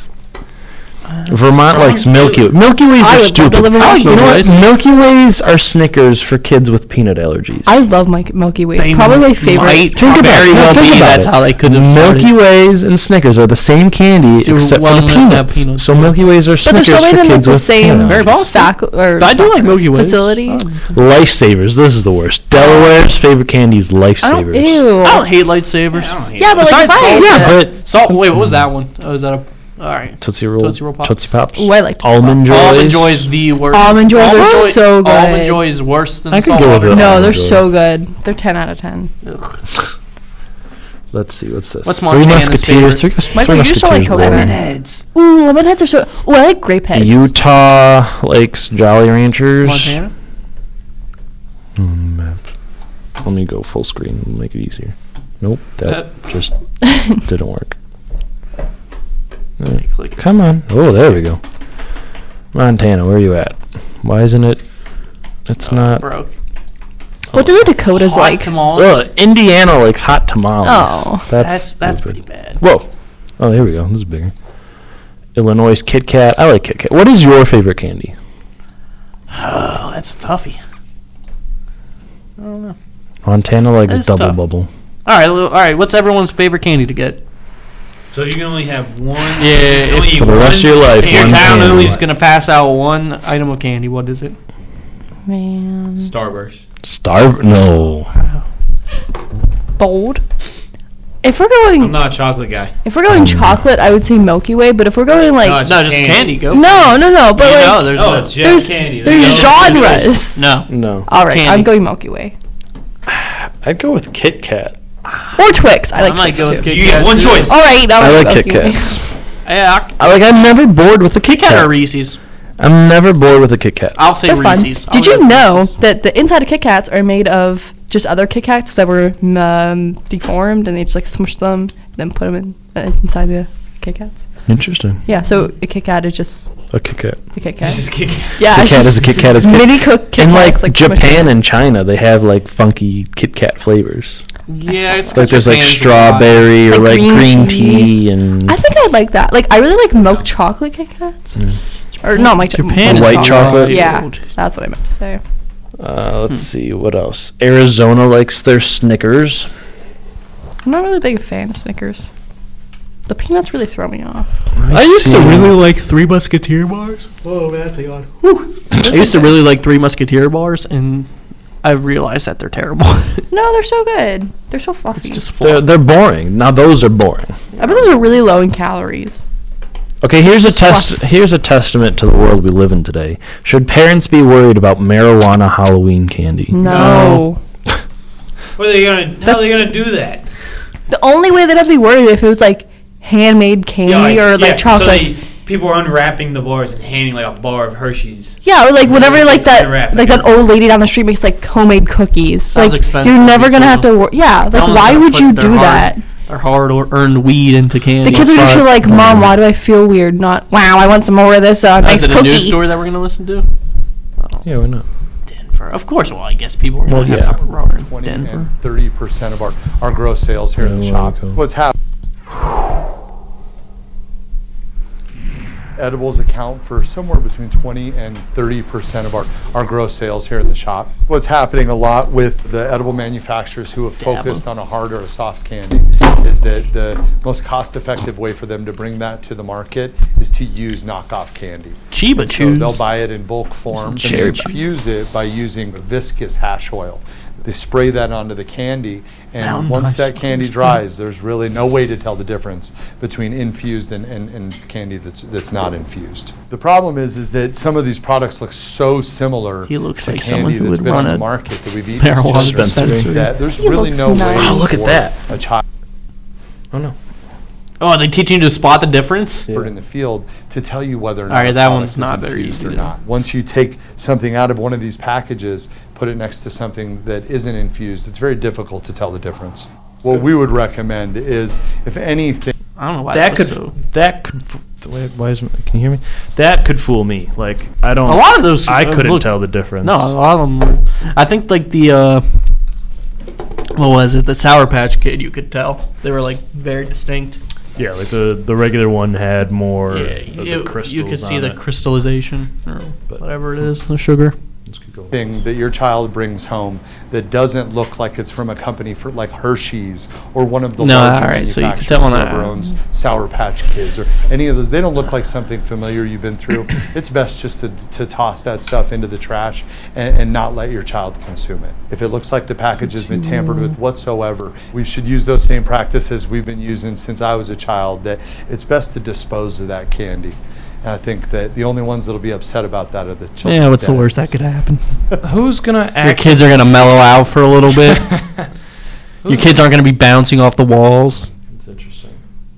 Vermont likes Milky Way. Milky Ways I are would love stupid. to live in You know Milky what? Ways. Milky Ways are Snickers for kids with peanut allergies. I love Milky Way. They Probably my favorite. might Think about very it. well Think be. about That's it. how they could have Milky started. Ways and Snickers are the same candy Do except one for with that peanuts. peanut. So Milky Ways are But Snickers there's so for many kids the with same peanut Very allergies. or I do like Milky Ways. facility. Lifesavers. This is the worst. Delaware's favorite candy is I don't, Lifesavers. ew. I don't hate lightsabers. Yeah, but like if I had Yeah, to- but Salt. Wait, what was that one? Oh, is that a? All right. Tootsie Roll, Tootsie Roll Pop. Tootsie Pops. Ooh, I like Tootsie Almond Joys. Almond Joy is the worst. Almond Joys are so good. Almond Joy is worse than I could salt go with water. it. No, Almond they're Joy. so good. They're 10 out of 10. Let's see. What's this? What's Three Montana's Musketeers. favorite? Michael, you used to like Musketeers. coconut. Heads. Ooh, lemon heads are so. Ooh, I like grape heads. Utah likes Jolly Ranchers. Montana. Map. Let me go full screen and make it easier. Nope, that just didn't work. Click. Come on. Oh, there we go. Montana, where are you at? Why isn't it? It's not. Broke. What do the Dakotas Hot like? tamales. Ugh, Indiana likes hot tamales. Oh. That's stupid. pretty bad. Whoa. Oh, here we go. This is bigger. Illinois Kit Kat. I like Kit Kat. What is your favorite candy? Oh, that's a toughie. I don't know. Montana likes That's Double tough. Bubble. All right. What's everyone's favorite candy to get? So you can only have one. Yeah, you can only if- eat For the rest of your life, If your one town candy. only's gonna pass out one item of candy, what is it? Man. Starburst. No. Bold. If we're going, I'm not a chocolate guy. if we're going chocolate, I would say Milky Way. But if we're going like, No, it's No, just candy. Go. no, but You like, know, there's Oh, no- it's just there's candy. there's genres. no. No. All right, Candy. I'm going Milky Way I'd go with Kit Kat. or Twix. I like I might Twix go too. with Kit You Kat. get one too. choice. All right, I like Kit Milky Way. Kats. Yeah, I'm never bored with the Kit Kit Kat or Kat. Reese's. I'm never bored with a Kit Kat. I'll say They're fun. Reese's. Did you know that the inside of Kit Kats are made of just other Kit Kats that were deformed, and they just like smush them, then put them inside the Kit Kats? Interesting. Yeah, so a Kit Kat is just A Kit Kat. a Kit Kat. Just Kit Kat. Yeah, Kit it's Kat just is a Kit Kat is mini cook Kit In Kats, like smushed Japan in. and China, they have like funky Kit Kat flavors. Yeah, it's Like there's like Japan's strawberry or Like like green green tea. tea and I think I'd like that. Like I really like milk chocolate Kit Kats, or not milk Japan is white chocolate. Yeah, wild. that's what I meant to say. let's see what else. Arizona likes their Snickers. I'm not really a big fan of Snickers. The peanuts really throw me off. I used to see. really like Three Musketeer bars. Oh man, that's a yawn. I used to really like Three Musketeer bars, and I realized that they're terrible. No, they're so good. They're so fluffy. It's just They're boring. Now those are boring. I bet those are really low in calories. Okay, here's a fluff. Here's a testament to the world we live in today. Should parents be worried about marijuana Halloween candy? No. What are they gonna? How are they gonna do that? The only way they'd have to be worried if it was like handmade candy or like chocolates. So people are unwrapping the bars and handing like a bar of Hershey's. Yeah, or like whenever like that, Unwrap like that old lady down the street makes like homemade cookies. Sounds like expensive you're never to me, gonna have too. to. Yeah, like Someone's why gonna would put you their do hard- that? Their hard-earned weed into candy. The kids are just feel like, Mom, why do I feel weird? Not, wow, I want some more of this nice Is it a cookie. news story that we're gonna listen to? Yeah, why not? Denver, of course. Well, I guess people are gonna Well, have yeah. power in 20 Denver. and 30% of our gross sales here in the Yeah, shop. cool. What's happening? Edibles account for somewhere between 20 and 30% of our gross sales here in the shop. What's happening a lot with the edible manufacturers who have focused on a hard or a soft candy is that the most cost-effective way for them to bring that to the market is to use knockoff candy. Chiba So Chews. they'll buy it in bulk form and cherry they infuse it by using viscous hash oil. They spray that onto the candy, and Mountain once High that candy School. dries, there's really no way to tell the difference between infused and candy that's not infused. The problem is that some of these products look so similar He looks to like someone candy who that's would been on run the a market that we've eaten marijuana as children dispensary. that there's He really looks no nice. way Oh, look at for that. a child Oh no. Oh, they teach you to spot the difference? put in the field to tell you whether or not All right, a that product one's is not very infused easy or to- not. Once you take something out of one of these packages, put it next to something that isn't infused, it's very difficult to tell the difference. What we would recommend is, if anything, I don't know why That was could so. why is, can you hear me? That could fool me. Like I don't. A lot of those. I couldn't look- tell the difference. No, a lot of them. I think like the what was it? The Sour Patch Kid. You could tell they were like very distinct. Yeah, like the regular one had more. Yeah, of the crystals you could see on the it. crystallization or But- whatever it is, the sugar. thing that your child brings home that doesn't look like it's from a company for like Hershey's or one of the No, larger all right, so you can manufacturers, tell on that. whoever owns Sour Patch Kids or any of those. They don't look like something familiar you've been through. It's best just to toss that stuff into the trash and not let your child consume it. If it looks like the package has been tampered with whatsoever, we should use those same practices we've been using since I was a child, that it's best to dispose of that candy. And I think that the only ones that'll be upset about that are the children. Yeah, what's the worst that could happen? Who's gonna Your act? kids are gonna mellow out for a little bit. Your kids aren't gonna be bouncing off the walls. It's interesting.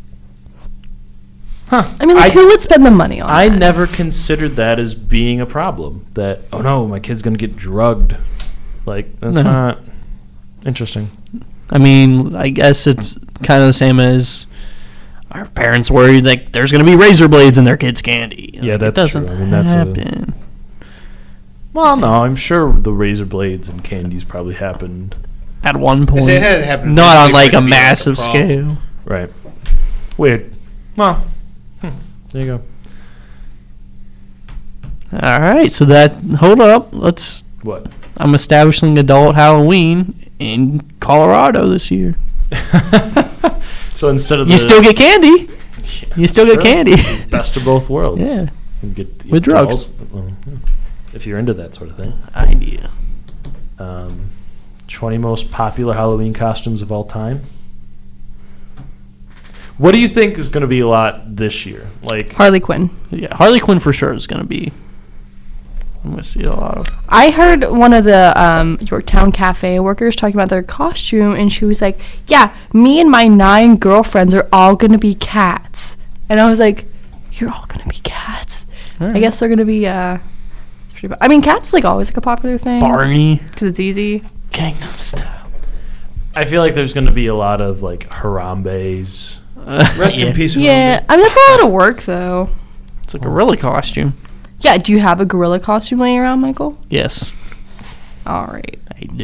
I mean, like, who would spend the money on I that? never considered that as being a problem. That oh no, my kid's gonna get drugged. Like that's No. not interesting. I mean, I guess it's kind of the same as our parents worried like there's gonna be razor blades in their kids' candy. Yeah, Like, that's it doesn't true. I mean, that's a- happen. Well, no, I'm sure the razor blades and candies probably happened. At one point. It had happened Not on recently like for it a to be, massive problem. scale. Right. Weird. Well, there you go. All right, so that hold up. Let's. What? I'm establishing adult Halloween in Colorado this year. So instead of You still get candy. You still get Sure. candy. Best of both worlds. Yeah. You get With drugs. If you're into that sort of thing. Idea. 20 most popular Halloween costumes of all time. What do you think is going to be a lot this year? Like Harley Quinn. Yeah, Harley Quinn for sure is going to be. I'm going to see a lot of. I heard one of the Yorktown Cafe workers talking about their costume, and she was like, yeah, me and my 9 girlfriends are all going to be cats. And I was like, you're all going to be cats? I guess they're going to be, I mean, cats like always like a popular thing. Barney. Because it's easy. Gangnam Style. I feel like there's going to be a lot of like Harambe's. Rest in peace. Yeah, I mean, that's a lot of work, though. It's a gorilla costume. Yeah, do you have a gorilla costume laying around, Michael? Yes. All right. I do.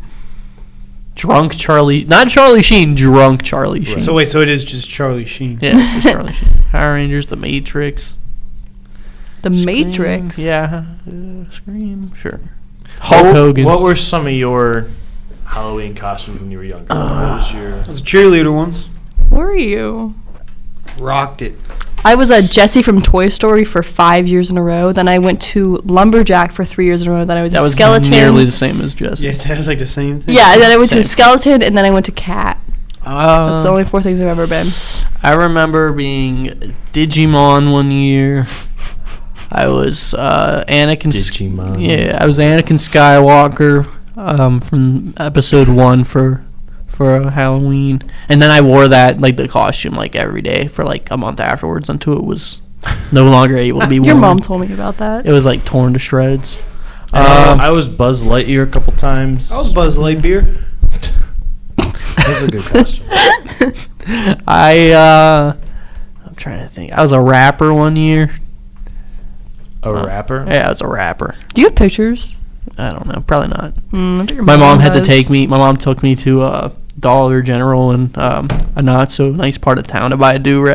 Drunk Charlie. Not Charlie Sheen, drunk Charlie Sheen. So wait, so it is just Charlie Sheen. Yeah, it's just Charlie Sheen. Power Rangers, The Matrix. The Matrix? Yeah. Scream, sure. Hulk Hogan. What were some of your Halloween costumes when you were younger? What was your? Those cheerleader ones. Were you? Rocked it. I was a Jessie from Toy Story for 5 years in a row. Then I went to Lumberjack for 3 years in a row. Then I was That a was skeleton. nearly the same as Jesse. Yeah, it was like the same thing. Yeah, and then I went to Same. skeleton, and then I went to cat. That's the only 4 things I've ever been. I remember being Digimon one year. I was Anakin. Digimon. Yeah, I was Anakin Skywalker from episode 1 for Halloween, and then I wore that like the costume like every day for like a month afterwards until it was no longer able to be worn. Your mom told me about that. It was like torn to shreds. I was Buzz Lightyear a couple times. I was Buzz Lightyear. That was a good costume. I'm trying to think. I was a rapper one year. A rapper? Yeah, I was a rapper. Do you have pictures? I don't know. Probably not. I bet your My mom had to does. take me. My mom took me to Dollar General in a not so nice part of town to buy a do-rag.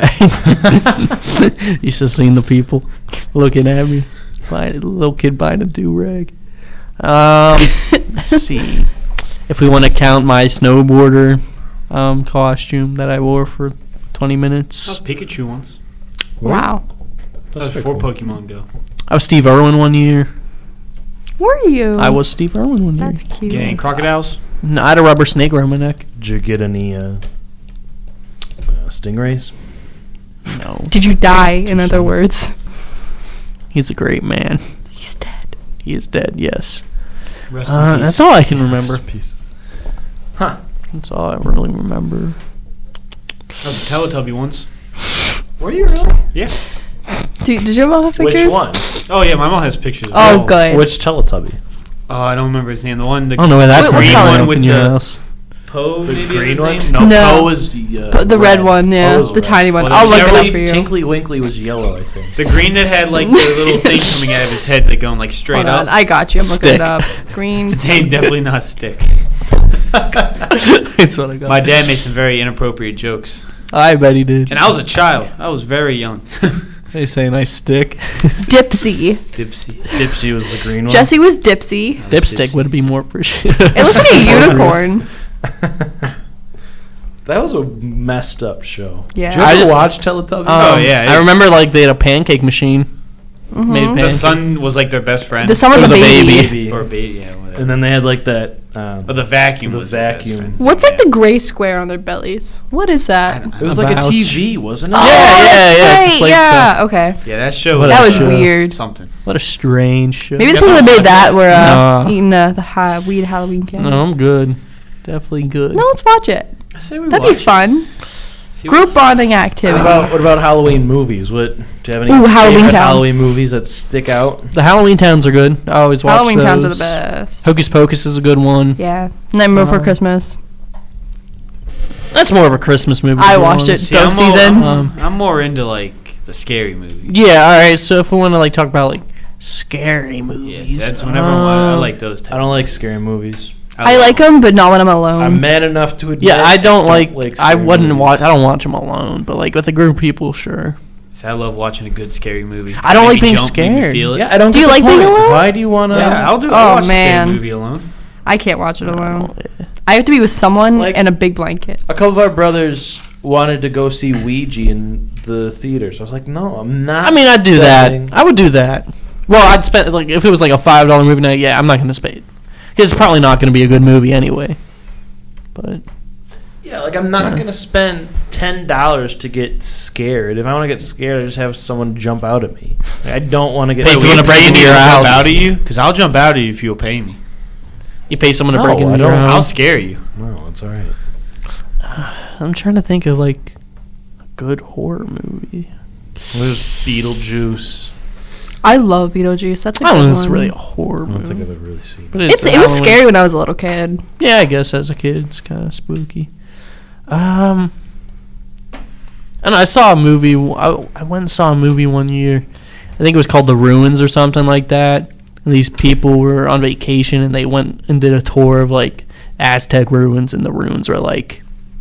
You should have seen the people looking at me. A little kid buying a do-rag. Let's see. If we want to count my snowboarder costume that I wore for 20 minutes. I was Pikachu once. Wow. That was before Pokemon Go. I was Steve Irwin one year. Were you? I was Steve Irwin one year. That's cute. Get any crocodiles? No, I had a rubber snake around my neck. Did you get any stingrays? No. Did you die, in other words? He's a great man. He's dead. He is dead, yes. Rest in peace. That's all I can remember. Huh. That's all I really remember. I was a Teletubby once. Were you really? Yeah. Did your mom have pictures? Which one? Oh yeah, my mom has pictures. Oh, good. Which Teletubby? Oh, I don't remember his name. The one, the I don't know why that's What green color? one with in your the house. Poe. The maybe green is his one? name? No, No. Poe was the The red one, yeah. Poe was The red. tiny one. Well, I'll look it Tinkly- up for you. Tinkly Winkly was yellow, I think. The green that had like the little thing coming out of his head, like going like straight Hold on. up. I got you. I'm looking Stick. it up. Green. The name definitely not Stick. That's what I got. My dad made some very inappropriate jokes, I bet he did. and I was a child. I was very young. They say nice stick. Dipsy. Dipsy. Dipsy was the green one. Jesse was Dipsy. Dipstick would be more appreciated. It looks like a unicorn. That was a messed up show. Yeah. Did you I ever just- watch Teletubbies? Oh, yeah, I it's- remember like they had a pancake machine. Made The pancakes. son was like their best friend. The son was It a was a baby. baby. Or a baby, yeah, whatever. And then they had like that. Or the vacuum. The was their best vacuum. friend. What's like the gray square on their bellies? What is that? It was like a About- TV, wasn't it? Oh, Yeah, that's yeah, right. slate Yeah. stuff. Okay. Yeah, that show. What That was show. weird. Something. What a strange show. Maybe the Yeah, people that no, made that were No. eating the weed Halloween candy. No, I'm good. Definitely good. No, let's watch it. I say we That'd be watch it. fun. See Group what's- bonding activity. What about Halloween movies? What do you have any Ooh, Halloween favorite Town. Halloween movies that stick out? The Halloween Towns are good. I always watch Halloween those. Towns are the best. Hocus Pocus is a good one. Yeah. Nightmare Before Christmas. That's more of a Christmas movie. I to be watched it. honest. See, Both I'm more, seasons. I'm more into like the scary movies. Yeah, all right. So if we want to like talk about like Scary movies. Yes, that's whenever I like those. I don't like scary movies. I like them, but not when I'm alone. I'm man enough to admit. Yeah, I don't like. I scary wouldn't movies. watch. I don't watch them alone, but like with a group of people, sure. I love watching a good scary movie. I don't like Make me being jump, make me scared. feel it. Yeah, I don't. Do get you the like being point. alone? Why do you want to? Yeah, I'll do. Oh, I'll watch a man. scary movie alone. I can't watch it alone. I have to be with someone and a big blanket. A couple of our brothers wanted to go see Ouija in the theater, so I was like, no, I'm not. I mean, I'd do spending- that. I would do that. Well, I'd spend like if it was like a $5 movie night. Yeah, I'm not gonna spend because it's probably not gonna be a good movie anyway. But Yeah, like I'm not gonna spend $10 to get scared. If I want to get scared, I just have someone jump out at me. Like, I don't want to get. Pay Wait, someone will to break pay into me your to house. Jump out at you? Because I'll jump out at you if you'll pay me. you pay someone to No, break I into your don't. I'll house. scare you. No, it's all right. I'm trying to think of like a good horror movie. There's Beetlejuice. I love Beetlejuice. That's a I good don't know one. if it's really a horror I don't movie. think I've ever really seen. But it. It was Halloween. scary when I was a little kid. Yeah, I guess as a kid, it's kind of spooky. And I saw a movie. I went and saw a movie one year. I think it was called The Ruins or something like that. And these people were on vacation and they went and did a tour of like Aztec ruins, and the ruins were like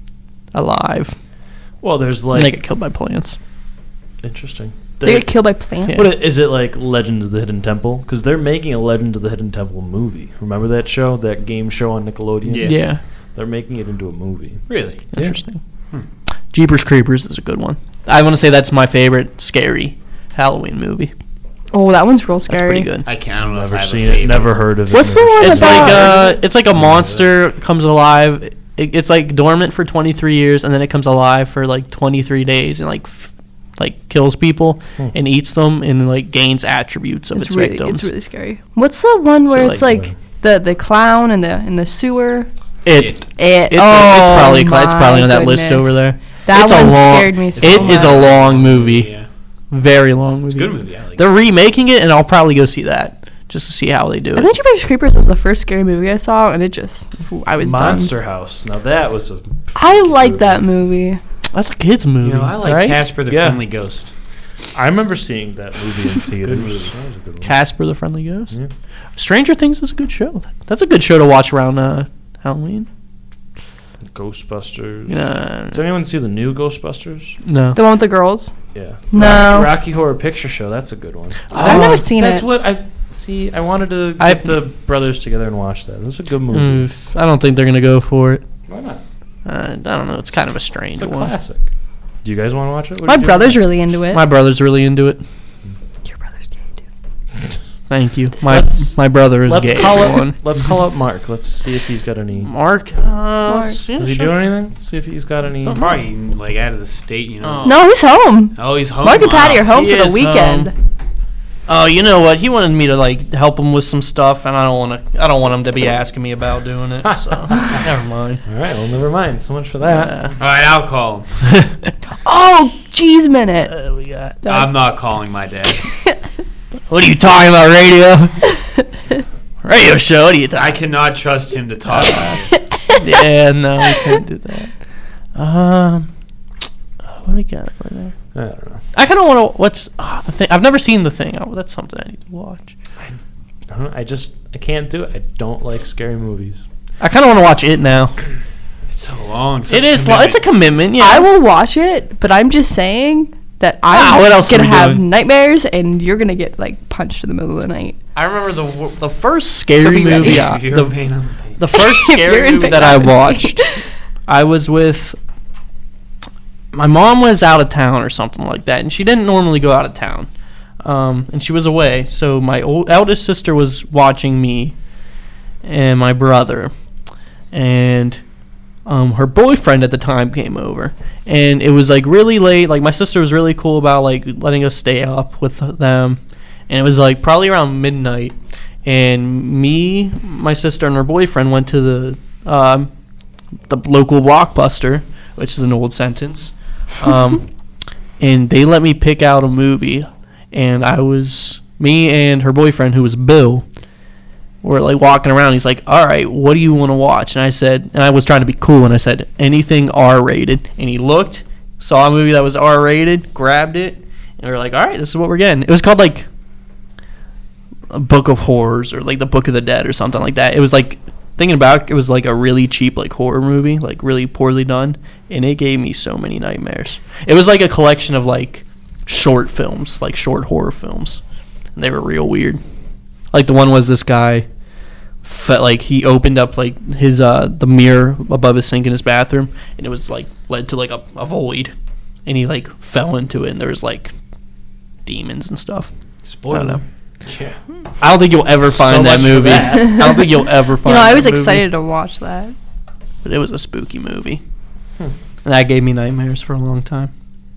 alive. Well, there's And they like get killed by plants. interesting. They get killed by plants. Yeah. What is it like? Legend of the Hidden Temple? Because they're making a Legend of the Hidden Temple movie. Remember that show, that game show on Nickelodeon? Yeah. They're making it into a movie. Really? Interesting. Jeepers Creepers is a good one. I want to say that's my favorite scary Halloween movie. Oh, that one's real That's scary. pretty good. I can't. I don't know if Never I have seen a it. favorite. Never heard of it. What's the never one seen It's it. about- it's like a monster comes alive. It's like dormant for 23 years, and then it comes alive for like 23 days, and like kills people and eats them, and like gains attributes of its really, victims. it's really scary. What's the one where So, it's like, like the clown in the sewer? It It. it's probably my on that list goodness. over there. That It's one a long, scared me so It is a much. long movie, Yeah. very long movie. It's a good movie. I like it. They're remaking it, and I'll probably go see that just to see how they do I it. think Jeepers Creepers was the first scary movie I saw, and it just I was Monster House. Now that was a. done. I like that movie. That's a kids movie. You know, I like right? Casper the Yeah. Friendly Ghost. I remember seeing that movie in theaters. movie. That was a good one. Casper the Friendly Ghost. Yeah. Stranger Things is a good show. That's a good show to watch around Halloween. Ghostbusters. Yeah. Did anyone see the new Ghostbusters? No. The one with the girls. Yeah. No. Rocky Horror Picture Show. That's a good one. I've never seen That's it. what I see. I wanted to get I've- the brothers together and watch that. That's a good movie. I don't think they're gonna go for it. Why not? I don't know. It's kind of a strange It's a one. classic. Do you guys want to watch it? What are My you doing? brother's really into it. My brother's really into it. Your brother's gay too. Thank you. Let's- My brother is Let's gay. call everyone. up. Let's call up Mark. Let's see if he's got any. Mark. Is he doing anything? Let's see if he's got any. Probably like out of the state, you know. No, he's home. Oh, he's home. Mark and Patty are home He for the is weekend. home. Oh, you know what? He wanted me to like help him with some stuff, and I don't want to. I don't want him to be asking me about doing it. So never mind. All right. Well, never mind. So much for that. All right, I'll call him. Oh, geez, minute. We got. I'm not calling my dad. What are you talking about, radio? Radio show? What are you I talking? cannot trust him to talk about it. Yeah, no, we can't do that. What do we got over there? I don't know. I kind of want to watch the thing. I've never seen the thing. Oh, that's something I need to watch. I don't know. I can't do it. I don't like scary movies. I kind of want to watch it now. It's so long. It is. It's a commitment. Yeah. I will watch it, but I'm just saying that I'm what else are gonna we have doing? nightmares, and you're gonna get like punched in the middle of the night. I remember the first scary So be ready. movie. If you're in pain, I'm in pain. The first If scary you're in movie pain, that I I'm in pain. watched, I was with. My mom was out of town or something like that, and she didn't normally go out of town, and she was away. So my eldest sister was watching me and my brother, and her boyfriend at the time came over, and it was like really late. Like my sister was really cool about like letting us stay up with them, and it was like probably around midnight. And me, my sister, and her boyfriend went to the local Blockbuster, which is an old sentence, and they let me pick out a movie. And me and her boyfriend, who was Bill, were like walking around. He's like, "All right, what do you want to watch?" And I said, and I was trying to be cool, and I said, "Anything R-rated." And he looked, saw a movie that was R-rated, grabbed it, and we were like, "All right, this is what we're getting." It was called like a Book of Horrors or like the Book of the Dead or something like that. It was like thinking about it was like a really cheap like horror movie, like really poorly done, and it gave me so many nightmares. It was like a collection of like short films, like short horror films, and they were real weird. Like the one was this guy like he opened up like his the mirror above his sink in his bathroom, and it was like led to like a void, and he like fell into it, and there was like demons and stuff. Spoiler. I don't know. Yeah. I don't think you'll ever find that much for movie. that. I don't think you'll ever find. I was that movie. excited to watch that. But it was a spooky movie, and that gave me nightmares for a long time.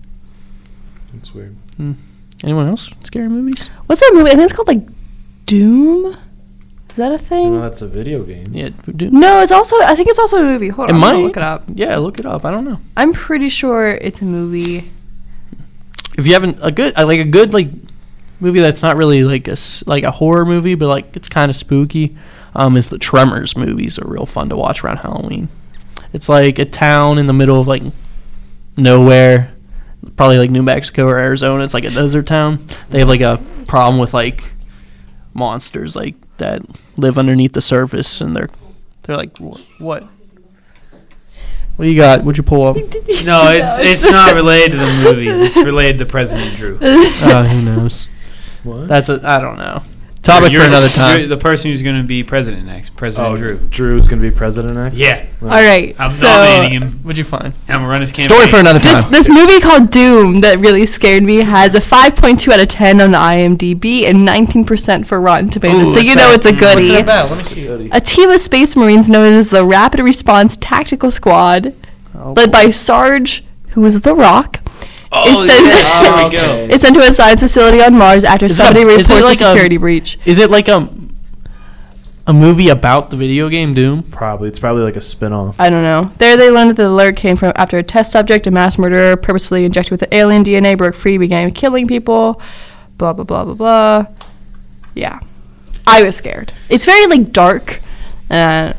That's weird. Anyone else? Scary movies? What's that movie? I think it's called like Doom. Is that a thing? No, that's a video game. Yeah. No, it's also. I think it's also a movie. Hold It on, I'm gonna might. look it up. Yeah, look it up. I don't know. I'm pretty sure it's a movie. If you haven't a good movie that's not really like a horror movie, but like it's kind of spooky, is the Tremors movies are real fun to watch around Halloween. It's like a town in the middle of like nowhere, probably like New Mexico or Arizona. It's like a desert town. They have like a problem with like monsters like that live underneath the surface, and they're like what? What do you got? What'd you pull up? No, it's not related to the movies. It's related to President Drew. Who knows? What? I don't know. Topic for another time. You're the person who's going to be president next, President Drew. Drew's going to be president next? Yeah. All right. I'm so nominating him. What'd you find? I'm going to run his campaign. Story for another time. This movie called Doom that really scared me has a 5.2 out of 10 on IMDb and 19% for Rotten Tomatoes. Ooh, so you know it's a goodie. What's it about? Let me see. A team of Space Marines known as the Rapid Response Tactical Squad, led by Sarge, who is The Rock, there we go. is sent to a science facility on Mars after somebody reports a security breach. Is it like a movie about the video game Doom? Probably. It's probably like a spin-off. I don't know. There they learned that the alert came from after a test subject, a mass murderer, purposefully injected with alien DNA, broke free, began killing people, blah, blah, blah, blah, blah. Yeah. I was scared. It's very, like, dark. Yeah,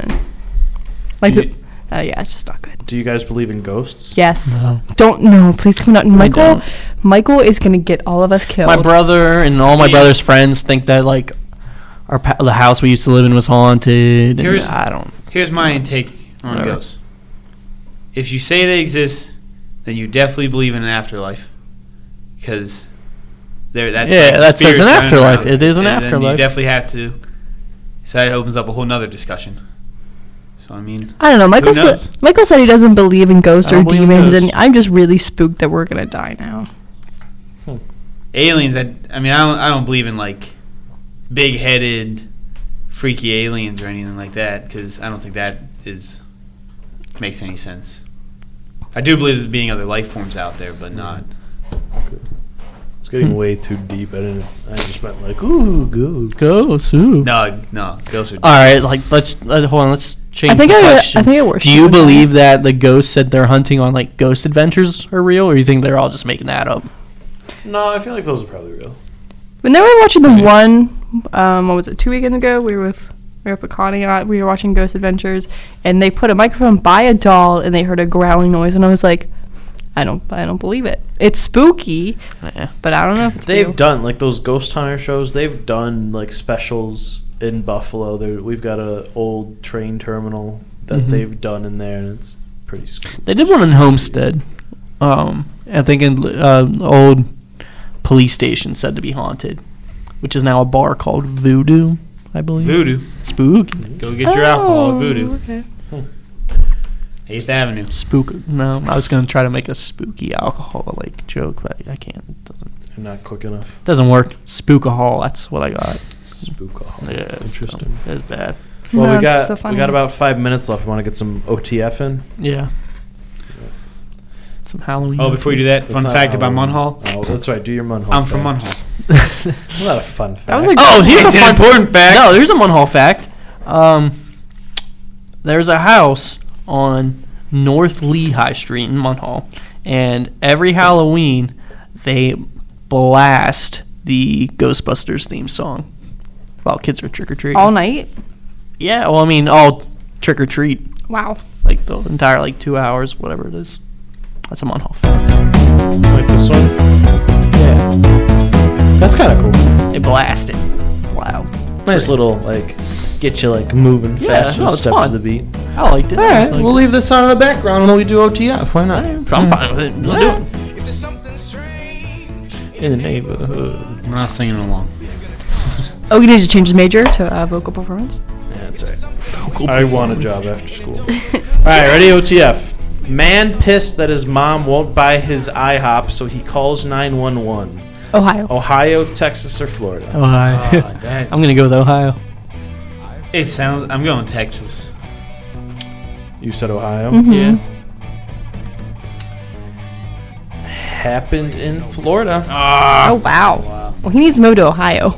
it's just not good. Do you guys believe in ghosts? Yes. No. Don't, no, please come out. Michael, don't. Michael is going to get all of us killed. My brother and all my brother's friends think that, like, the house we used to live in was haunted. And I don't. Here's my intake on Whatever. ghosts. If you say they exist, then you definitely believe in an afterlife, because that's an afterlife. It is an and then afterlife. you definitely have to. So that opens up a whole nother discussion. So I mean, I don't know. Michael said he doesn't believe in ghosts I or don't believe in demons, ghosts. and I'm just really spooked that we're going to die now. aliens. I mean, I don't believe in like big-headed, freaky aliens or anything like that, because I don't think that makes any sense. I do believe there's being other life forms out there, but not. It's getting way too deep. I just meant like, ooh, Ghosts. Ooh. No, ghosts are. All right, like let's hold on. Let's change I think the I question. worship. Do you believe that the ghosts said they're hunting on like ghost adventures are real, or you think they're all just making that up? No, I feel like those are probably real. When they were watching the one, what was it, 2 weekends ago? We were up at Conneaut. We were watching Ghost Adventures, and they put a microphone by a doll, and they heard a growling noise, and I was like, I don't believe it. It's spooky, but I don't know if it's They've real. done like those ghost hunter shows. They've done like specials in Buffalo. We've got a old train terminal that they've done in there, and it's pretty cool. They did one in Homestead. I think in old police station said to be haunted, which is now a bar called Voodoo, I believe. Voodoo. Spooky. Go get your alcohol at Voodoo. Okay. 8th Avenue. Spook. No, I was gonna try to make a spooky alcohol like joke, but I can't. You're not quick enough. Doesn't work. Spookahol. That's what I got. Spookahol. Yeah, Interesting. That's bad. Well, No, we got it's so funny. we got about 5 minutes left. We want to get some OTF in. Yeah. Some Halloween. Oh, before you do that, It's fun not fact about Halloween. Munhall. Oh, that's right. Do your Munhall. I'm from fact. Munhall. Not a fun fact. That was a Oh, here's It's a an fun important fact. No, here's a Munhall fact. There's a house on North Lehigh Street in Munhall, and every Halloween they blast the Ghostbusters theme song while kids are trick or treating. All night? Yeah, well, I mean, all trick or treat, Wow. like the entire 2 hours, whatever it is. That's a Munhall fact. Like this one. Yeah, That's kind of cool. they blast it loud. Nice little like get you like moving Yeah, faster no, it's step fun. to the beat. I liked it. All I right, was like- we'll leave this on in the background when we do OTF. Why not? I'm fine with it. Let's do it. In the neighborhood. We're not singing along. Oh, he needs to change his major to vocal performance. Yeah, that's right. I want a job after school. All right, ready? OTF. Man pissed that his mom won't buy his IHOP, so he calls 911. Ohio, Texas, or Florida? Ohio. Dang. I'm gonna go with Ohio. It sounds. I'm going Texas. You said Ohio? Mhm. Yeah. Happened in Florida. Oh, wow. Well, he needs to move to Ohio.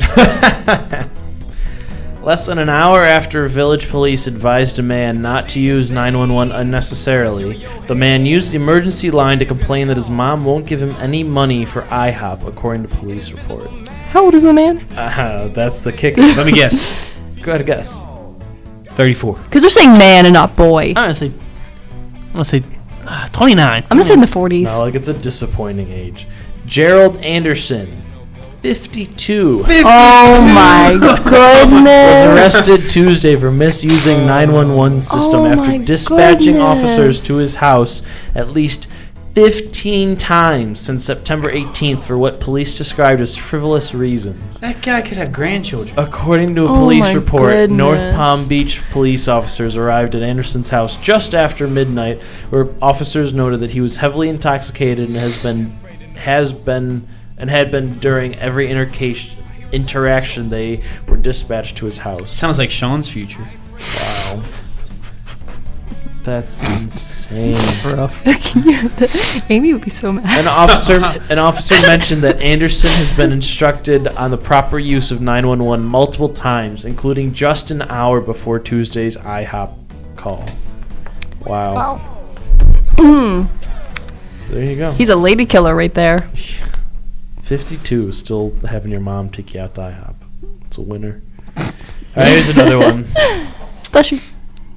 Less than an hour after village police advised a man not to use 911 unnecessarily, the man used the emergency line to complain that his mom won't give him any money for IHOP, according to police report. How old is the man? That's the kicker. Let me guess. Go ahead, guess. 34. Because they're saying man and not boy. I'm gonna say 29. I'm gonna say in the 40s. No, like it's a disappointing age. Gerald Anderson, 52. Oh my goodness. Was arrested Tuesday for misusing 911 system Oh after my dispatching officers goodness. to his house at least 15 times since September 18th for what police described as frivolous reasons. That guy could have grandchildren. According to a Oh police my report, North goodness. Palm Beach police officers arrived at Anderson's house just after midnight, where officers noted that he was heavily intoxicated and had been during every interaction they were dispatched to his house. Sounds like Sean's future. Wow. That's insane. Rough. Amy would be so mad. An officer mentioned that Anderson has been instructed on the proper use of 911 multiple times, including just an hour before Tuesday's IHOP call. Wow. There you go. He's a lady killer right there. 52, still having your mom take you out to IHOP. It's a winner. All right, here's another one. Bless you.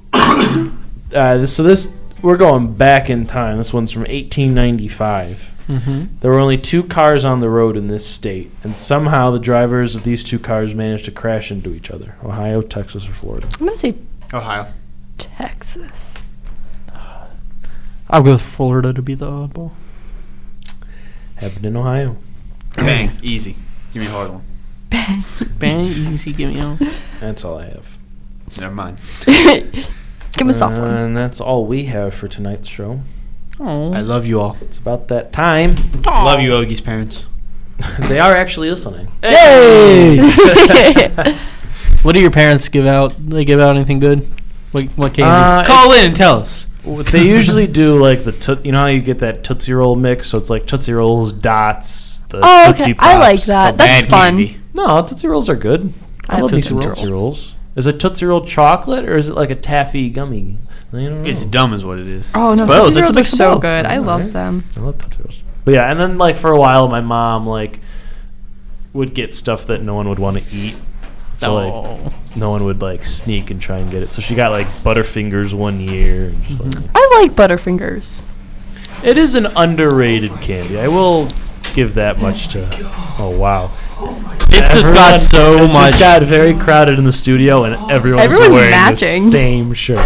We're going back in time. This one's from 1895. Mm-hmm. There were only 2 cars on the road in this state, and somehow the drivers of these 2 cars managed to crash into each other. Ohio, Texas, or Florida? I'm gonna say Ohio. Texas. I'll go with Florida to be the oddball. Happened in Ohio. Bang. Easy. Give me a hard one. Bang, easy, give me on. That's all I have. Never mind. Give him a soft one. And that's all we have for tonight's show. Oh. I love you all. It's about that time. Love you, Ogie's parents. They are actually listening. Hey! What do your parents give out? They give out anything good? What candies? Call in and tell us. They usually do like you know how you get that Tootsie Roll mix? So it's like Tootsie Rolls, Dots, the Oh, Tootsie okay. I like Pops. that. That's fun. candy. No, Tootsie Rolls are good. I love Tootsie Tootsie Rolls. Rolls. Is it Tootsie Roll chocolate or is it like a taffy gummy? I don't know. It's dumb is what it is. Oh no, both. Tootsie It's a Rolls are mix of so both. good. I love Alright. them. I love Tootsie Rolls. But yeah, and then like for a while, my mom like would get stuff that no one would want to eat. So like no one would like sneak and try and get it. So she got like Butterfingers one year. And just, like, I like Butterfingers. it is an underrated candy. I will give that much to. Oh wow. It's just got so It much. just got very crowded in the studio, and everyone's wearing matching. the same shirt.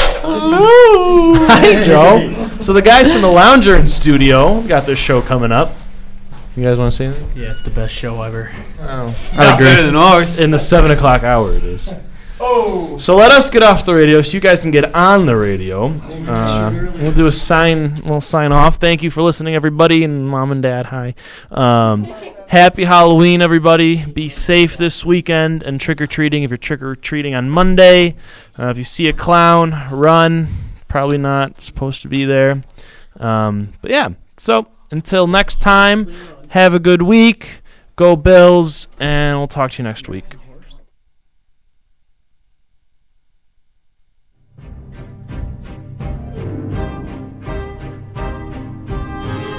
Hi, Joe. So the guys from the Lounger in studio got their show coming up. You guys want to say anything? Yeah, it's the best show ever. Oh, Not better than ours. in the 7 o'clock hour, it is. Oh. So let us get off the radio so you guys can get on the radio. We'll do a little sign off. Thank you for listening, everybody, and mom and dad. Hi. Happy Halloween, everybody. Be safe this weekend and trick or treating. If you're trick or treating on Monday, if you see a clown, run. Probably not supposed to be there. But yeah. So until next time, have a good week. Go Bills, and we'll talk to you next week.